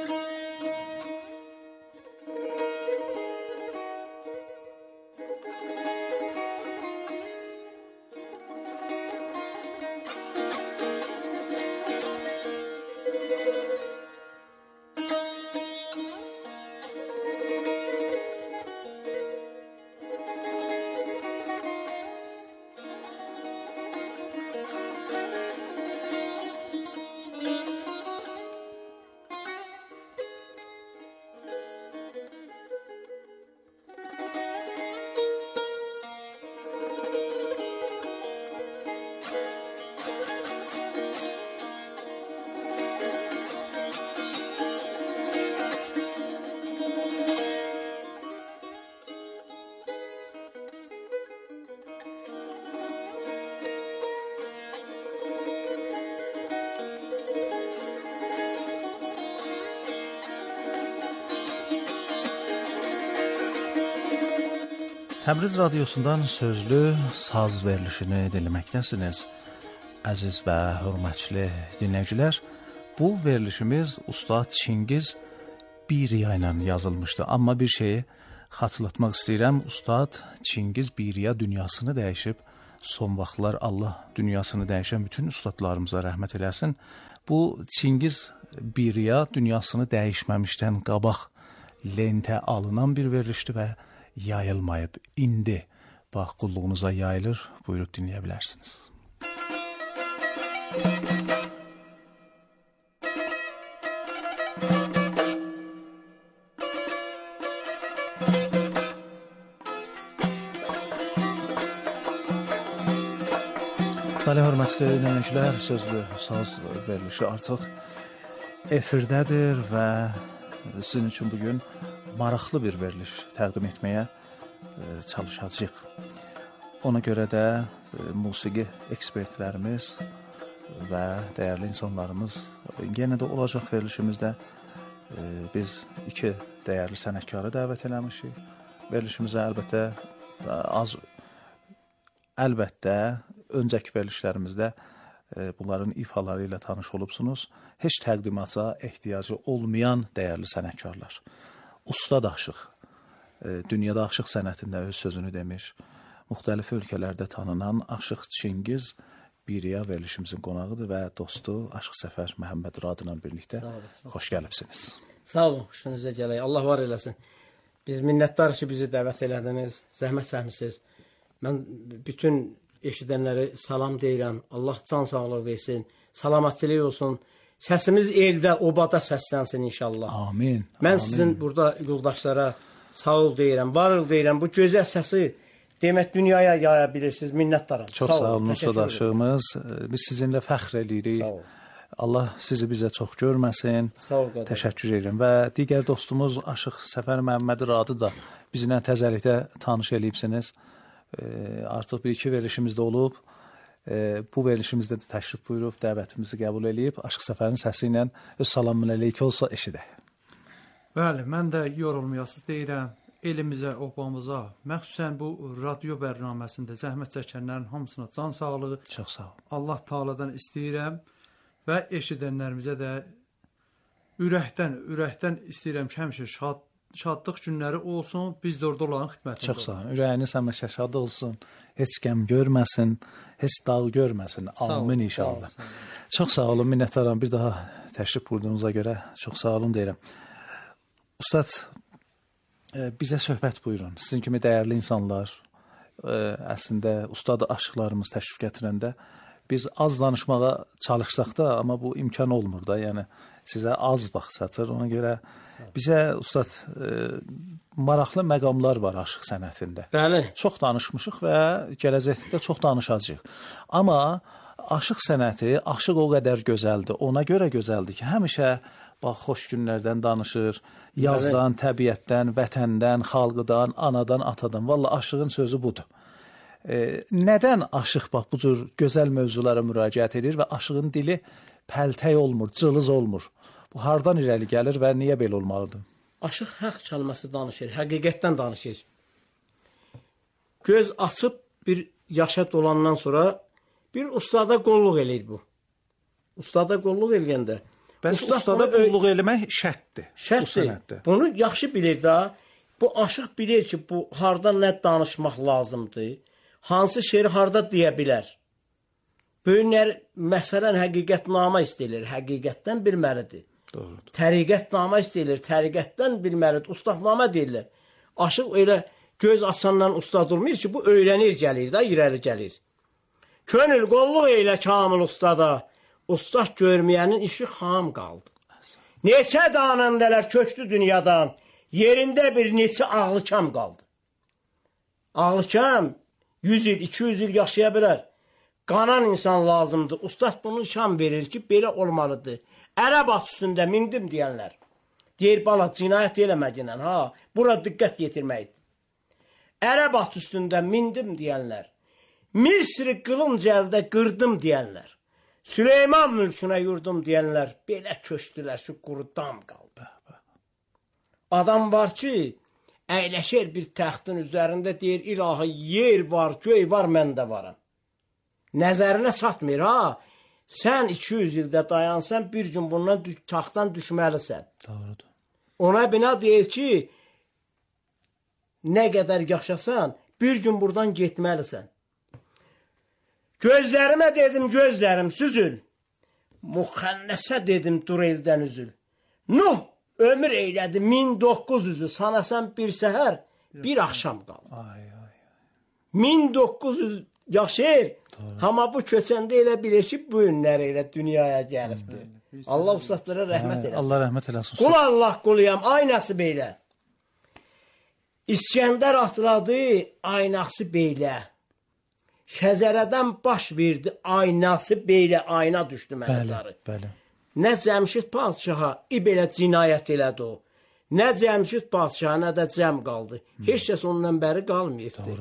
Təbriz Radiosundan sözlü saz verilişini dinləməkdəsiniz. Əziz və hörmətli dinləyicilər, bu verilişimiz Ustad Çingiz Biriya ilə yazılmışdı. Amma bir şeyi xatırlatmaq istəyirəm. Ustad Çingiz Biriya dünyasını dəyişib, son vaxtlar Allah dünyasını dəyişən bütün ustadlarımıza rəhmət eləsin. Bu Çingiz Biriya dünyasını dəyişməmişdən qabaq lentə alınan bir verilişdi və yayılmayıb. İndi bax qulluğunuza yayılır. Buyurub dinləyə bilərsiniz. Bəli, hörmətli dinləyicilər, sözlü saz verilişi artıq efirdədir və sizin üçün bugün maraqlı bir veriliş təqdim etməyə çalışacağıq. Ona görə də musiqi ekspertlərimiz və dəyərli insanlarımız yenə də olacaq verilişimizdə biz 2 dəyərli sənətkarı dəvət eləmişik. Verilişimizə əlbəttə öncəki verilişlərimizdə bunların ifaları ilə tanış olubsunuz. Heç təqdimata ehtiyacı olmayan dəyərli sənətkarlar. Ustad Aşıq, dünyada aşıq sənətində öz sözünü demiş, müxtəlif ölkələrdə tanınan Aşıq Çingiz Biriya verilişimizin qonağıdır və dostu Aşıq Səfər Məhəmməd Radla birlikdə xoş gəlibsiniz.
Sağ olun, xoşunuza gələk. Allah var eləsin. Biz minnətdarıq ki, bizi dəvət elədiniz, zəhmət çəkmisiniz. Mən bütün eşidənləri salam deyirəm. Allah can sağlığı versin, salamatçılıq olsun. Səsimiz eldə, obada səslənsin inşallah.
Amin.
Mən sizin burada yoldaşlara sağ ol deyirəm, var ol deyirəm. Bu gözəl səsi demək dünyaya yaya bilirsiniz. Minnətdaram.
Çox sağ olun ustadaşığımız. Biz sizinlə fəxr edirik.
Sağ ol.
Allah sizi bizə çox görməsin.
Sağ ol qədər.
Təşəkkür edirəm. Və digər dostumuz Aşıq Səfər Məhəmməd Radı da bizlə təzəlikdə tanış eləyibsiniz. Artıq 1-2 verilişimizdə olub. Bu verilişimizdə də təşrif buyurub, dəvətimizi qəbul eləyib. Aşıq Səfərin səsi ilə öz salamın əleyki olsa eşidək.
Bəli, mən də yorulmayasız deyirəm. Elimizə, obamıza, məxsusən bu radio bərnaməsində zəhmət çəkənlərin hamısına can sağlığı.
Çox sağ ol.
Allah Taala'dan istəyirəm və eşidənlərimizə də ürəkdən istəyirəm ki, həmişə şadlıq günləri olsun, biz də orada olan xidmətində.
Çox sağ olun. Ürəyiniz həmişə şad olsun, heç qəm görməsin, heç dağ görməsin. Amin inşallah. Çox sağ olun, minnətdaram. Bir daha təşrif buyurduğunuza görə çox sağ olun deyirəm. Ustad, bizə söhbət buyurun. Sizin kimi dəyərli insanlar, əslində ustad aşıqlarımız təşrif gətirəndə biz az danışmağa çalışsaq da, amma bu imkan olmur da, yəni sizə az vaxt çatır. Ona görə bizə ustad maraqlı məqamlar var aşıq sənətində.
Bəli.
Çox danışmışıq və gələcəkdə çox danışacağıq. Amma aşıq sənəti, aşıq o qədər gözəldir, ona görə gözəldir ki, həmişə bax, xoş günlərdən danışır, yazdan, təbiətdən, vətəndən, xalqıdan, anadan, atadan. Vallahi aşığın sözü budur. Nədən aşıq bax, bu cür gözəl mövzulara müraciət edir və aşığın dili pəltək olmur, cılız olmur. Bu hardan irəli gəlir və niyə belə olmalıdır?
Aşıq haqq kəlməsi danışır, həqiqətdən danışır. Göz açıb bir yaşa dolandan sonra bir ustada qulluq eləyir bu. Ustada qulluq eləyəndə
bəs ustada qulluq eləmək şərtdir.
Şərtdir. Bunu yaxşı bilir də. Bu aşıq bilir ki, bu hardan nə danışmaq lazımdır. Hansı şeiri harda deyə bilər. Böyünlər məsələn həqiqətnamə istəyilir. Həqiqətdən bilməlidir.
Doğrudur.
Təriqətnamə istəyilir. Təriqətdən bilməlidir. Ustadnamə deyirlər. Aşıq elə göz açandan ustad olmur ki, bu öyrənir gəlir də, irəli gəlir. Könül qolluq eylə kamil ustada. Ustad görməyənin işi xam qaldı. Neçə danəndələr köçdü dünyadan, yerində bir neçə ağlıkam qaldı. Ağlıkam 100 il, 200 il yaşaya bilər. Qanan insan lazımdır. Ustad bunu şam verir ki, belə olmalıdır. Ərəb at üstündə mindim deyənlər. Deyir, bala, cinayət eləmədinən, ha, bura diqqət yetirməkdir. Ərəb at üstündə mindim deyənlər. Misri qılınc əldə qırdım deyənlər. Süleyman mülkünə yurdum deyənlər, belə köçdülər, şu quru dam qaldı. Adam var ki, əyləşər bir təxtin üzərində deyir, ilahi yer var, göy var, mən də varam. Nəzərinə çatmır, ha, sən 200 ildə dayansan, bir gün bundan taxtdan düşməlisən.
Doğrudur.
Ona bina deyir ki, nə qədər yaşasan, bir gün buradan getməlisən. Gözlərimə dedim, gözlərim süzül. Muxənnəsə dedim, dur eldən üzül. Nuh ömür eylədi 1900'ü, sanasan bir səhər, bir axşam qaldı. 1900 yaşayır, amma bu köçəndə elə bilir ki, bu günlər elə dünyaya gəlibdir. Allah ustadlara rəhmət eləsin.
Allah rəhmət eləsin.
Qul Allah quluyam, ay nəsib eylə. İskəndər atladı, ay nəsib eylə. Şəzərədən baş verdi, aynası belə ayna düşdü mənə sarı.
Bəli.
Nə Cəmşid padişaha belə cinayət elədi o. Nə Cəmşid padişaha, nə də Cəm qaldı. Heç kəs ondan bəri qalmayıbdır.
Doğrudur.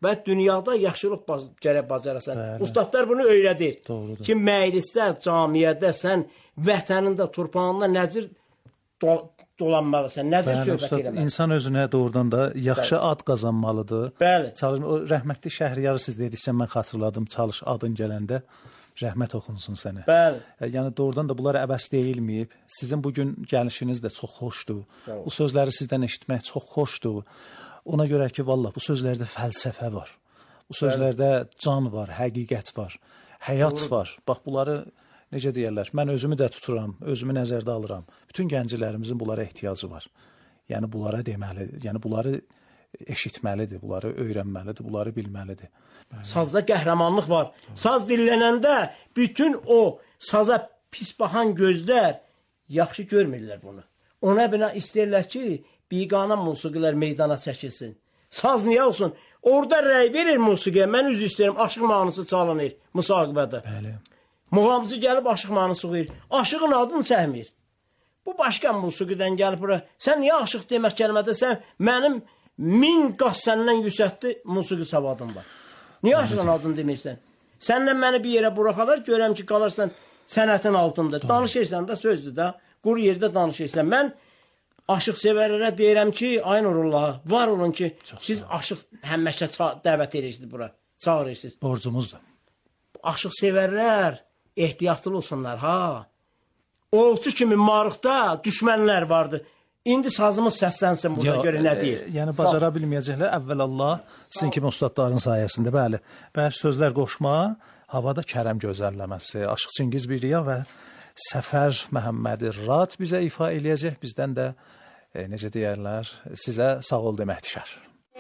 və dünyada yaxşılıq gərək bacarasan.
Bəli.
Ustadlar bunu öyrədir.
Doğrudur.
Ki, məclisdə, camiyyədə sən vətənində, torpağında nəcir dolanmalısan, nəcir söhbət eləməlisən.
İnsan özünə doğrudan da yaxşı ad qazanmalıdır.
Bəli.
Çalış, o rəhmətli Şəhriyarı siz dediksə mən xatırladım, çalış adın gələndə rəhmət oxunsun sənə.
Bəli.
Yəni doğrudan da bunlar əbəs deyilməyib. Sizin bugün gəlişiniz də çox xoşdur. Bu sözləri sizdən eşitmək çox xoşdur. Ona görə ki, vallah bu sözlərdə fəlsəfə var. Bu sözlərdə can var, həqiqət var, həyat var. Bax bunları necə deyirlər? Mən özümü də tuturam, özümü nəzərdə alıram. Bütün gənclərimizin bunlara ehtiyacı var. Yəni bunlara deməli, yəni bunları eşitməlidir, bunları öyrənməlidir, bunları bilməlidir.
Sazda qəhrəmanlıq var. Saz dillənəndə bütün o saza pis baxan gözlər yaxşı görmürlər bunu. Ona bina istəyirlər ki, biqana musiqilər meydana çəkilsin. Saz niyə olsun? Orada rəy verir musiqiyə. Mən üzr istəyirəm, aşıq mahnısı çalınır müsahibədə.
Bəli.
Muğamcı gəlib aşıq mahnısı oxuyur. Aşığın adını çəkmir. Bu başqa musiqidən gəlib bura. Sən niyə aşıq demək kəlmədə? Sən mənim 1000 qaz səndən yüksəkli musiqi savadım var. Niyə aşığın adını demirsən? Səndən məni bir yerə buraxalar, görəm ki, qalarsan sənətin altında. Danışırsan da sözdür da, quru yerdə danışırsan. Mən aşıq sevərlərə deyirəm ki, ay Nurullah, var olun ki, siz aşıq həmişə dəvət edirsiniz bura, çağırırsınız.
Borcumuzdur.
Aşıq sevərlər ehtiyatlı olsunlar, ha. Olçu kimi marıqda düşmənlər vardı. İndi sazımız səslənsin burada, görə nə deyir?
Yəni, bacara bilməyəcəklər, əvvəlallah, sizin kimi ustadların sayəsində, bəli. Bəzi sözlər qoşma, havada kərəm gözəlləməsi, Aşıq Çingiz Birliya və Səfər Məhəmmədi Rad bizə ifa eləyəcək. Bizdən də, necə deyərlər, sizə sağ ol demək düşər.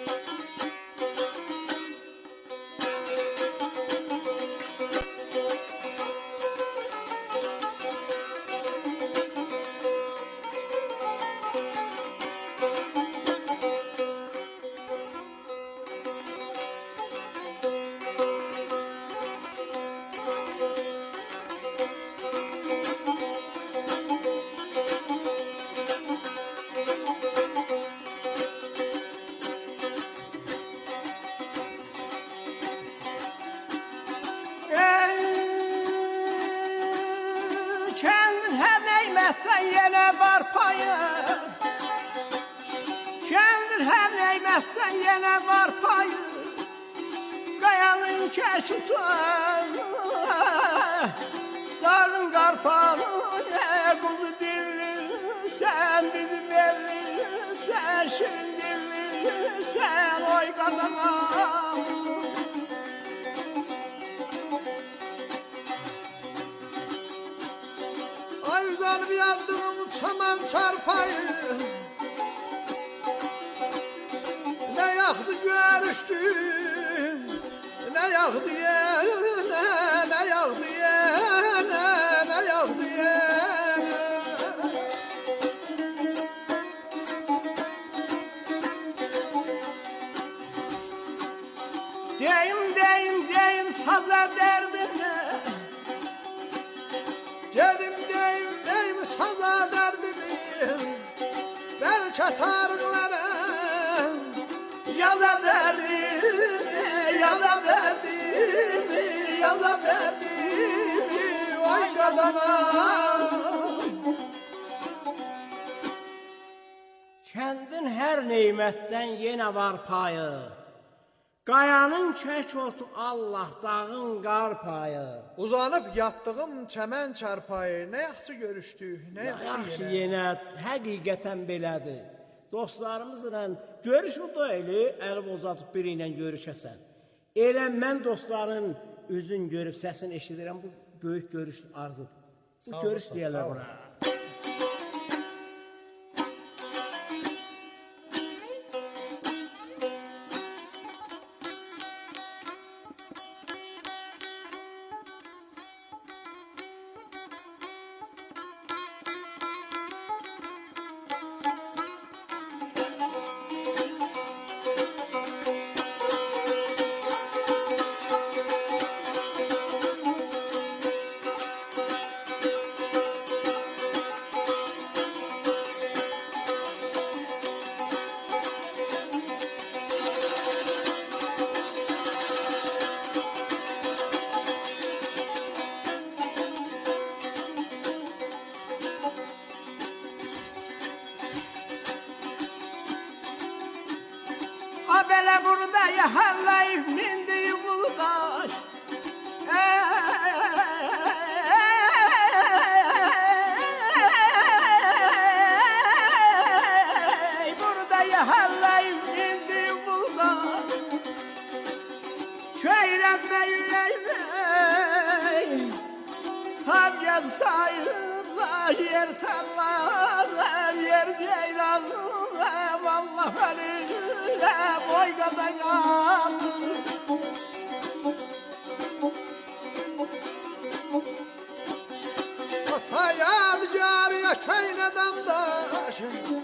Yenə var payı, kəndir hər neymətdən yenə var payı, qayanın kəşi tutar, darın qarpağı, quzu dilli, sən bizim elli, sən şirin dilli, sən oy qazanam. Ay uzanıb yandığım çaman çarpayı, ne yaxdı görüşdü, ne yaxdı yenə, ne yaxdı yenə, ne yaxdı yenə. Deyim saza dərdinə, gedim deyim saza dərdimi, bəlkə tarıqlara yaza dərdimi, yaza dərdimi, yaza dərdimi, vay qazanam. Kəndin hər neymətdən yenə var payı, qayanın kək otu Allah dağın qar payı.
Uzanıb yatdığım çəmən çarpayı, nə yaxşı görüşdük, nə yaxşı
yenə. Həqiqətən belədir. Dostlarımızla görüş o da əli uzatıb biri ilə görüşəsən. Elə mən dostların üzün görüb səsini eşidirəm, bu böyük görüş arzudur. Bu görüş deyərlər buna. belə burada yahallayıb mindi yumuldaş. Burada yahallayıb mindi yumuldaş. Köyrətmə yüreğimə tam yaz tayırlar, yer tarlar, yer ceylanlar, vallahi ölüre boy kazanam.
Ata yadigar yaşayın adamdaş.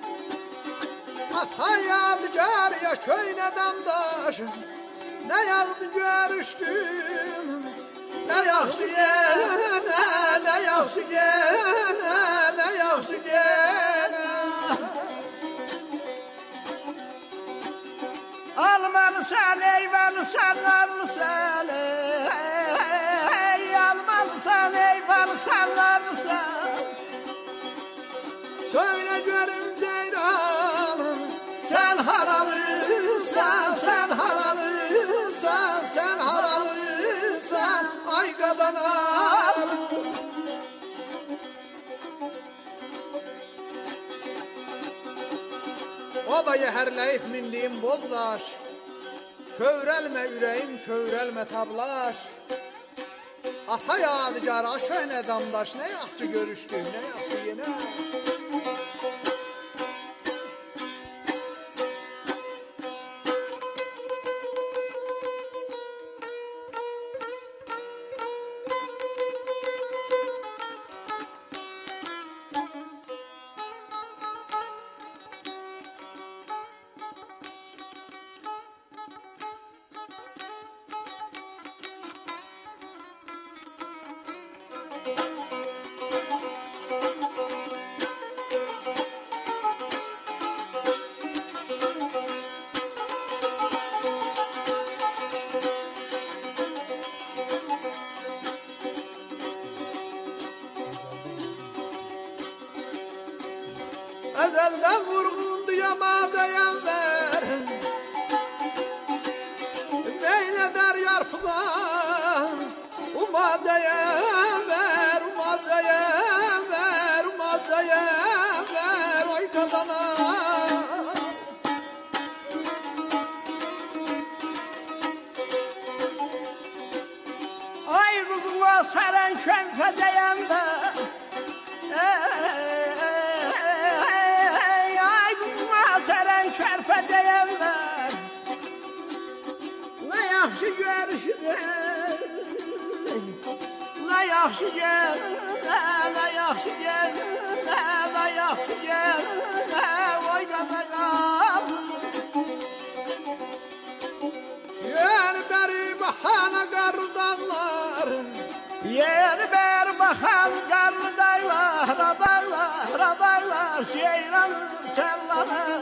Ata yadigar yaşayın adamdaş. Ne yağdı görüştüm, ne yaxşı gene, ne yaxşı gene, ne yaxşı gene.
Almalısan eyvallısan almışsan ey, almalısan eyvallısan almışsan.
Söyle görüm ceyranım, sen haralısan, sen haralısan, sen haralısan, ay kadanam. O da yəhərləyib mindiyim bozdaş, kövrəlmə ürəyim, kövrəlmə tablaş. Ata yadigar, köhnə damdaş, nə yaxşı görüşdük, nə yaxşı yenə. Ezelden vurgundu yamadayam ver, meyleder yarpıdan. Umacayam ver, umacayam ver, umacayam ver, oy kazana.
Ay kuzuma saran könfedeyem ver. Ay kuzuma saran könfedeyem ver. Ne yaxşı görüşürüz, ne yaxşı gel, ne yaxşı gel, ne yaxşı gel, oy kazanam.
Yeni beri bahana karlı dağlar,
yeni beri bakan karlı dağlar, dağlar, dağlar, şeylan tellanır.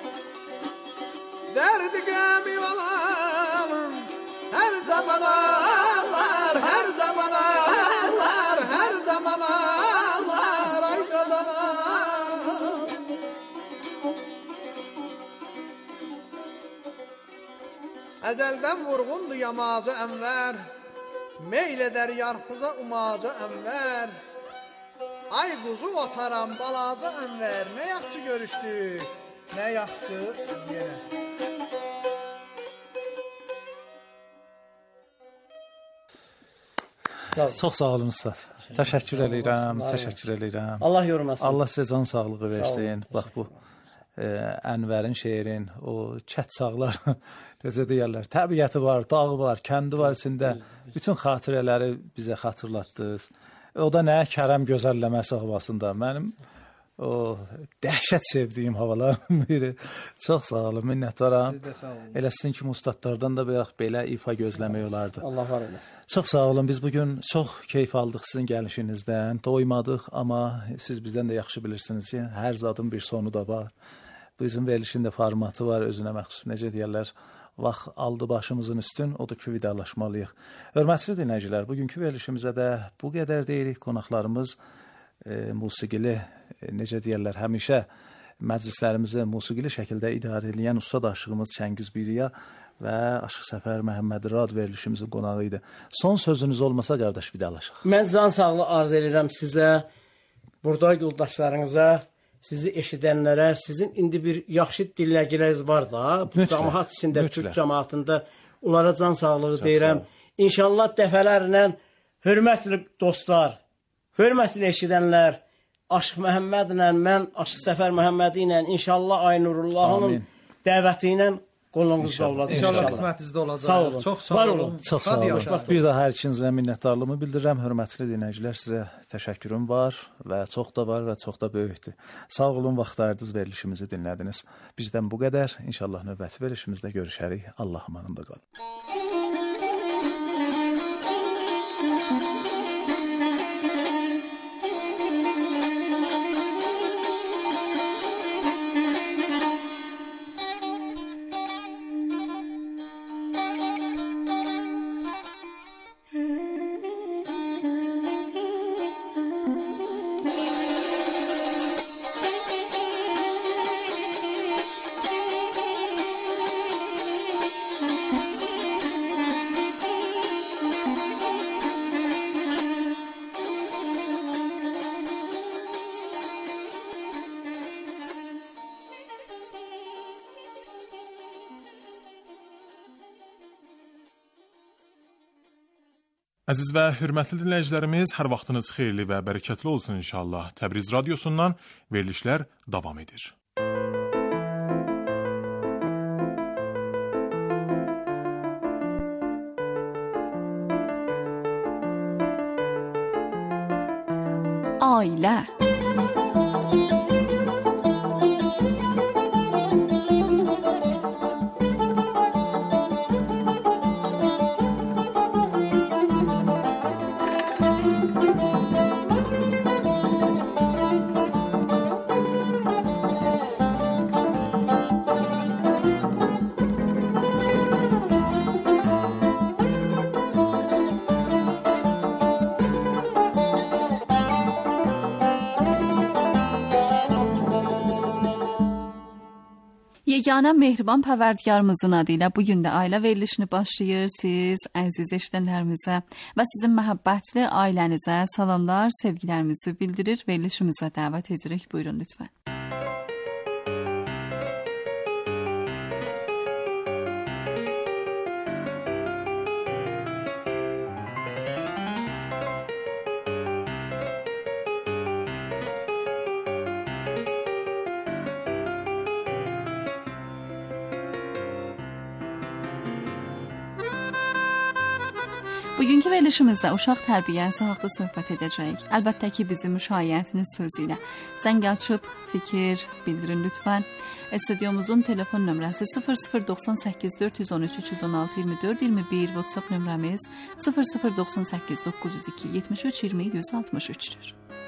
derdi gemi olan, her zaman ağlar, her zaman ağlar, her zaman ağlar, ay kadana. Ezelden vurgundu yamacı enver, meyleder yarpıza umacı enver. Ay kuzu otaram balacı enver, ne yaxşı görüştük, ne yaxşı yine.
Çox sağ olun ustad. Təşəkkür edirəm, təşəkkür edirəm.
Allah yormasın.
Allah sizə can sağlığı
Sağ
versin.
olun.
Bax bu Ənvərin şeirin, o kət çağlar, necə deyirlər, təbiəti var, dağı var, kəndi var içində. Bütün xatirələri bizə xatırlatdınız. O da nə Kərəm gözəlləməsi havasında. Mənim o dəhşət sevdiyim havalardan biri. Çox sağ olun, minnətdaram.
Siz də sağ olun.
Elə sizin kimi ustadlardan da belə ifa gözləmək olardı.
Allah var eləsin.
Çox sağ olun. Biz bugün çox keyif aldıq sizin gəlişinizdən. Doymadıq, amma siz bizdən də yaxşı bilirsiniz ki, hər zadın bir sonu da var. Bizim verilişin də formatı var, özünə məxsus. Necə deyirlər, vaxt aldı başımızın üstün, odur ki, vidalaşmalıyıq. Hörmətli dinləyicilər, bugünkü verilişimizə də bu qədər deyirik. Qonaqlarımız musiqili, necə deyirlər, həmişə məclislərimizi musiqili şəkildə idarə edən ustad aşığımız Çəngiz Biriya və Aşıq Səfər Məhəmməd Rad verilişimizin qonağı idi. Son sözünüz olmasa qardaş vidalaşaq.
Mən can sağlığı arz edirəm sizə, burada yoldaşlarınıza, sizi eşidənlərə, sizin indi bir yaxşı dinləyiciniz var da, bu cəmaət içində, Türk cəmaatında onlara can sağlığı deyirəm. İnşallah dəfələrlə hörmətli dostlar, hörmətli eşidənlər, Aşıq Məhəmmədlə, mən Aşıq Səfər Məhəmmədi ilə inşallah Aynurullahın dəvəti ilə qolunuzda olacaq.
İnşallah xidmətinizdə olacaq.
Sağ olun.
Çox sağ olun.
Çox sağ olun. Bir daha hər ikinizə minnətdarlığımı bildirirəm. Hörmətli dinləyicilər, sizə təşəkkürüm var və çox da var və çox da böyükdür. Sağ olun, vaxt ayırdınız, verilişimizi dinlədiniz. Bizdən bu qədər. İnşallah növbəti verilişimizdə görüşərik. Allah amanında qalın.
Əziz və hörmətli dinləyicilərimiz, hər vaxtınız xeyirli və bərəkətli olsun inşallah. Təbriz Radiosundan verilişlər davam edir.
Ailə. Yeganə mehriban pərverdigarımızın adı ilə bugün də ailə verilişini başlayır. Siz əziz eşidənlərimizə və sizin məhəbbətli ailənizə salamlar, sevgilərimizi bildirir, verilişimizə dəvət edirik. Buyurun lütfən. Bugünkü verilişimizdə uşaq tərbiyəsi haqda söhbət edəcəyik. Əlbəttə ki, bizim müşayiətiniz sözü ilə. Zəng açıb fikir bildirin lütfən. Studiomuzun telefon nömrəsi 0098 413 316 24 21, WhatsApp nömrəmiz 0098 902 73 20 163-dür.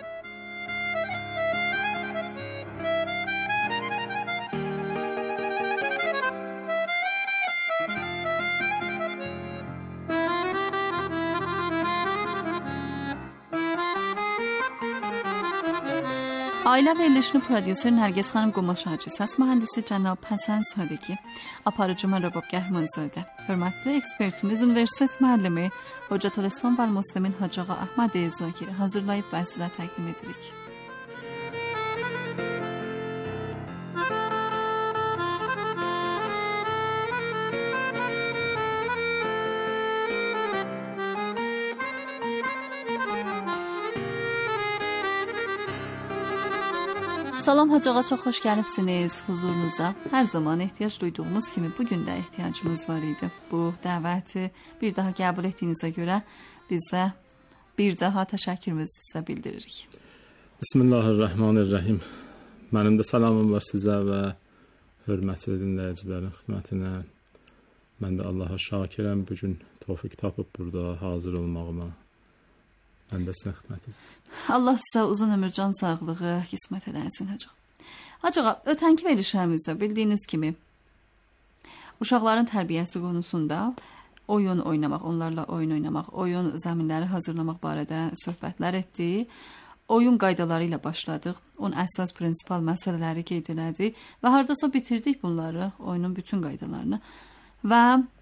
Ailə verilişini prodüser Nərgiz xanım Qomaşacı, səs mühəndisi cənab Həsən Sadiqi, aparıcı mən Rəbabgah Münzədə, hörmətli ekspertimiz, universitet müəllimi Hocatülislam və Müslimin Hacı Ağa Əhməd Zakiri hazırlayıb və sizə təqdim edirik. Salam Hacı Ağa, çox xoş gəlibsiniz huzurunuza. Hər zaman ehtiyac duyduğumuz kimi bugün də ehtiyacımız var idi. Bu dəvəti bir daha qəbul etdiyinizə görə bizə bir daha təşəkkürümüzü sizə bildiririk.
Bismillahirrahmanirrahim. Mənim də salamım var sizə və hörmətli dinləyicilərin xidmətinə. Mən də Allaha şakirəm bugün tövfik tapıb burada hazır olmağıma. Mən də sizə xidmətinizdə.
Allah sizə uzun ömür, can sağlığı qismət edənsin Hacı Ağa. Hacı Ağa, ötənki verilişlərimizdə bildiyiniz kimi uşaqların tərbiyəsi konusunda oyun oynamaq, onlarla oyun oynamaq, oyun zəminləri hazırlamaq barədə söhbətlər etdik. oyun qaydaları ilə başladıq. Onun əsas prinsipal məsələləri qeyd elədik və hardasa bitirdik bunları, oyunun bütün qaydalarını. Və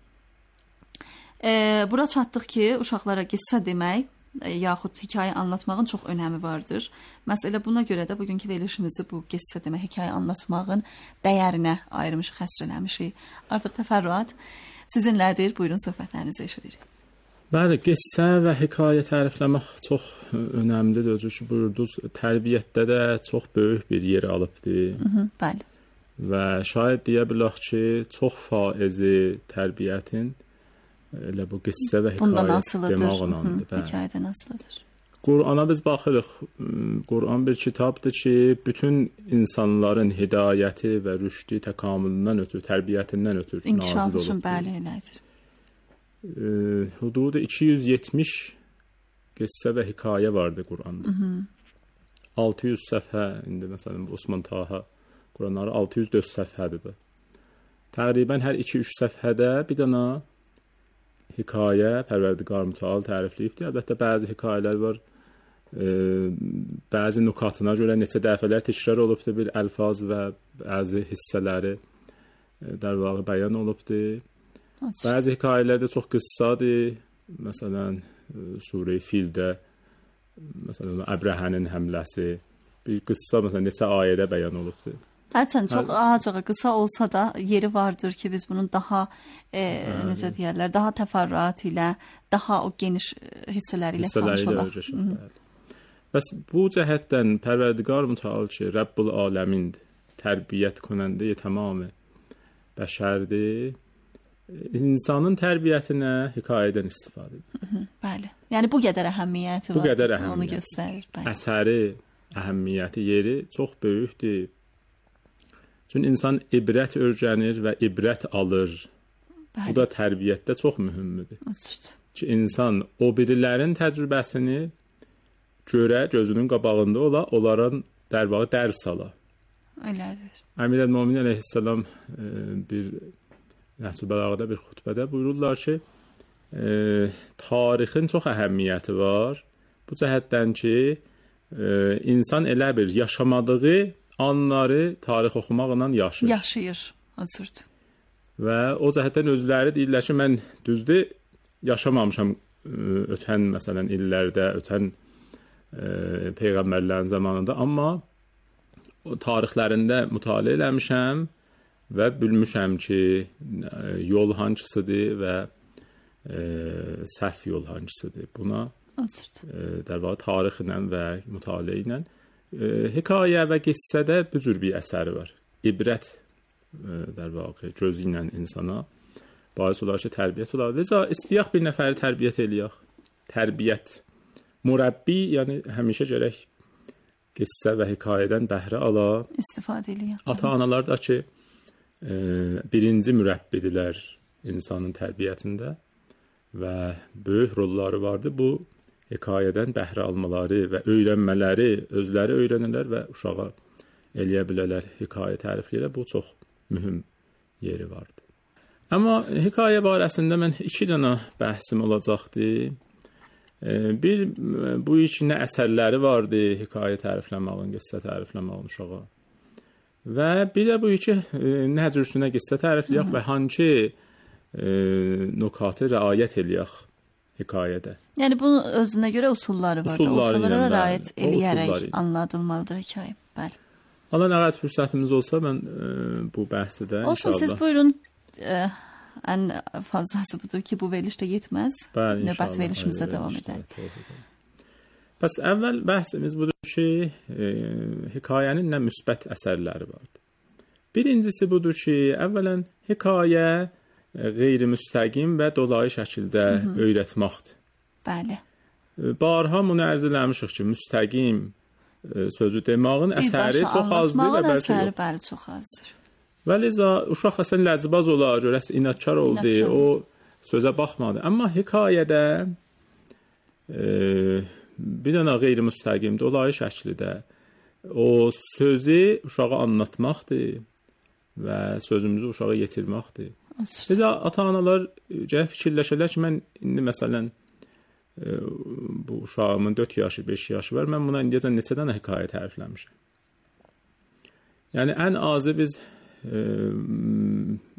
bura çatdıq ki, uşaqlara qissə demək yaxud hekayə anlatmağın çox önəmi vardır. Məsələ buna görə də bugünkü verilişimizi bu qissə demək, hekayə anlatmağın dəyərinə ayırmışıq, həsr eləmişik. Artıq təfərrüat sizinlədir. Buyurun, söhbətlərinizi eşidirik.
Bəli, qissə və hekayə tərifləmək çox önəmlidir. Özü ki, buyurdunuz, tərbiyyətdə də çox böyük bir yer alıbdır.
Bəli.
Və şayad deyə bilərik ki, çox faizi tərbiyyətin elə bu qissə və hekayə demağınandır.
Hekayədən asılıdır.
Qur'ana biz baxırıq. Qur'an bir kitabdır ki, bütün insanların hidayəti və rüşdi təkamülündən ötürü, tərbiyyətindən ötürü nazil olubdur.
İnkişaf üçün bəli elədir.
Hududu 270 qissə və hekayə vardı Qur'anda. 600 səhifə, indi məsələn Osman Taha Qur'anları 604 səhifədir. Təqribən hər 2-3 səhifədə bir dənə hekayə Pərverdigar Mütəal tərifləyibdir. Əlbəttə bəzi hekayələr var, bəzi nükatına görə neçə dəfələr təkrar olubdur bir əlfaz və bəzi hissələri در واقع بیان olubdur. Bəzi hekayələrdə çox qıssadır. Məsələn, Surə Fildə məsələn Əbrəhənin həmləsi bir qıssa məsələn neçə ayədə bəyan olubdur.
Hərçənd çox acağı qısa olsa da yeri vardır ki, biz bunun daha necə deyirlər, daha təfərrüat ilə, daha o geniş hissələri ilə tanış olaq.
Bəs bu cəhətdən Pərverdigar Mütəal ki, Rəbbul Aləmindir, tərbiyyət konəndə tamamı bəşərdir. İnsanın tərbiyyətinə hekayədən istifadə edir.
Bəli. Yəni bu qədər əhəmiyyəti var.
Bu qədər əhəmiyyəti.
Onu göstərir. Bəli.
Əsəri, əhəmiyyəti, yeri çox böyükdür. Çünki insan ibrət öyrənir və ibrət alır. Bəli. Bu da tərbiyyətdə çox mühümdür. Ki insan o birilərin təcrübəsini görə, gözünün qabağında ola, onların dərbağı dərs ala.
Elədir.
Əmir el-Möminin əleyhissalam bir Nəhcül Bəlağada bir xutbədə buyururlar ki, tarixin çox əhəmiyyəti var. Bu cəhətdən ki, insan elə bir yaşamadığı anları tarix oxumaqla yaşayır.
Yaşayır, azırdır.
Və o cəhətdən özləri deyirlər ki, mən düzdür, yaşamamışam ötən məsələn illərdə, ötən peyğəmbərlərin zamanında, amma o tarixlərində mütaliə eləmişəm və bilmişəm ki, yol hansıdır və səhv yol hansıdır. Buna dərvağı tarixlə və mütaliə ilə hekayə və qissədə bu cür bir əsəri var. İbrət dərvağı gözü ilə insana baris olar ki, tərbiyyət olar. Liza istəyək bir nəfəri tərbiyyət eləyək. Tərbiyyət. Mürəbbi, yəni həmişə gərək qissə və hekayədən bəhrə ala.
İstifadə eləyək.
Ata-analar da ki, birinci mürəbbidirlər insanın tərbiyyətində və böyük rolları vardır. Bu hekayədən bəhrə almaları və öyrənmələri, özləri öyrənirlər və uşağa eləyə bilərlər, hekayə tərifləyirlər. Bu çox mühüm yeri vardır. Amma hekayə barəsində mən 2 dənə bəhsim olacaqdır. Bir, bu iki nə əsərləri vardır, hekayə tərifləmağın, qissə tərifləmağın uşağa. Və bir də bu iki nə cürsünə qissə tərifləyək və hangi nükatı rəayət eləyək hekayədə.
Yəni bunun özünə görə usulları var. Usullara rəayət eləyərək anladılmalıdır hekayə. Bəli.
Allah nə qədər fürsətimiz olsa mən bu bəhsi də inşallah.
Olsun, siz buyurun. Ən fazlası budur ki, bu verilişdə yetməz.
Bəli,
növbət verilişimizə davam edək.
Pəs əvvəl bəhsimiz budur ki, hekayənin nə müsbət əsərləri vardır. Birincisi budur ki, əvvələn hekayə qeyri-müstəqim və dolayı şəkildə öyrətməkdir.
Bəli.
Barha bunu ərz eləmişik ki, müstəqim sözü demağın əsəri çox azdır və
əsəri bəli çox azdır.
Və liza uşaq əsən ləcbaz olar, görəsə inadkar oldu, o sözə baxmadı. Amma hekayədə bir dənə qeyri-müstəqim dolayı şəkildə o sözü uşağa anlatmaqdır və sözümüzü uşağa yetirməkdir. Liza ata-analar fikirləşirlər ki, mən indi məsələn bu uşağımın 4 yaşı, 5 yaşı var. Mən buna indiyəcən neçə dənə hekayə tərifləmişəm. Yəni ən azı biz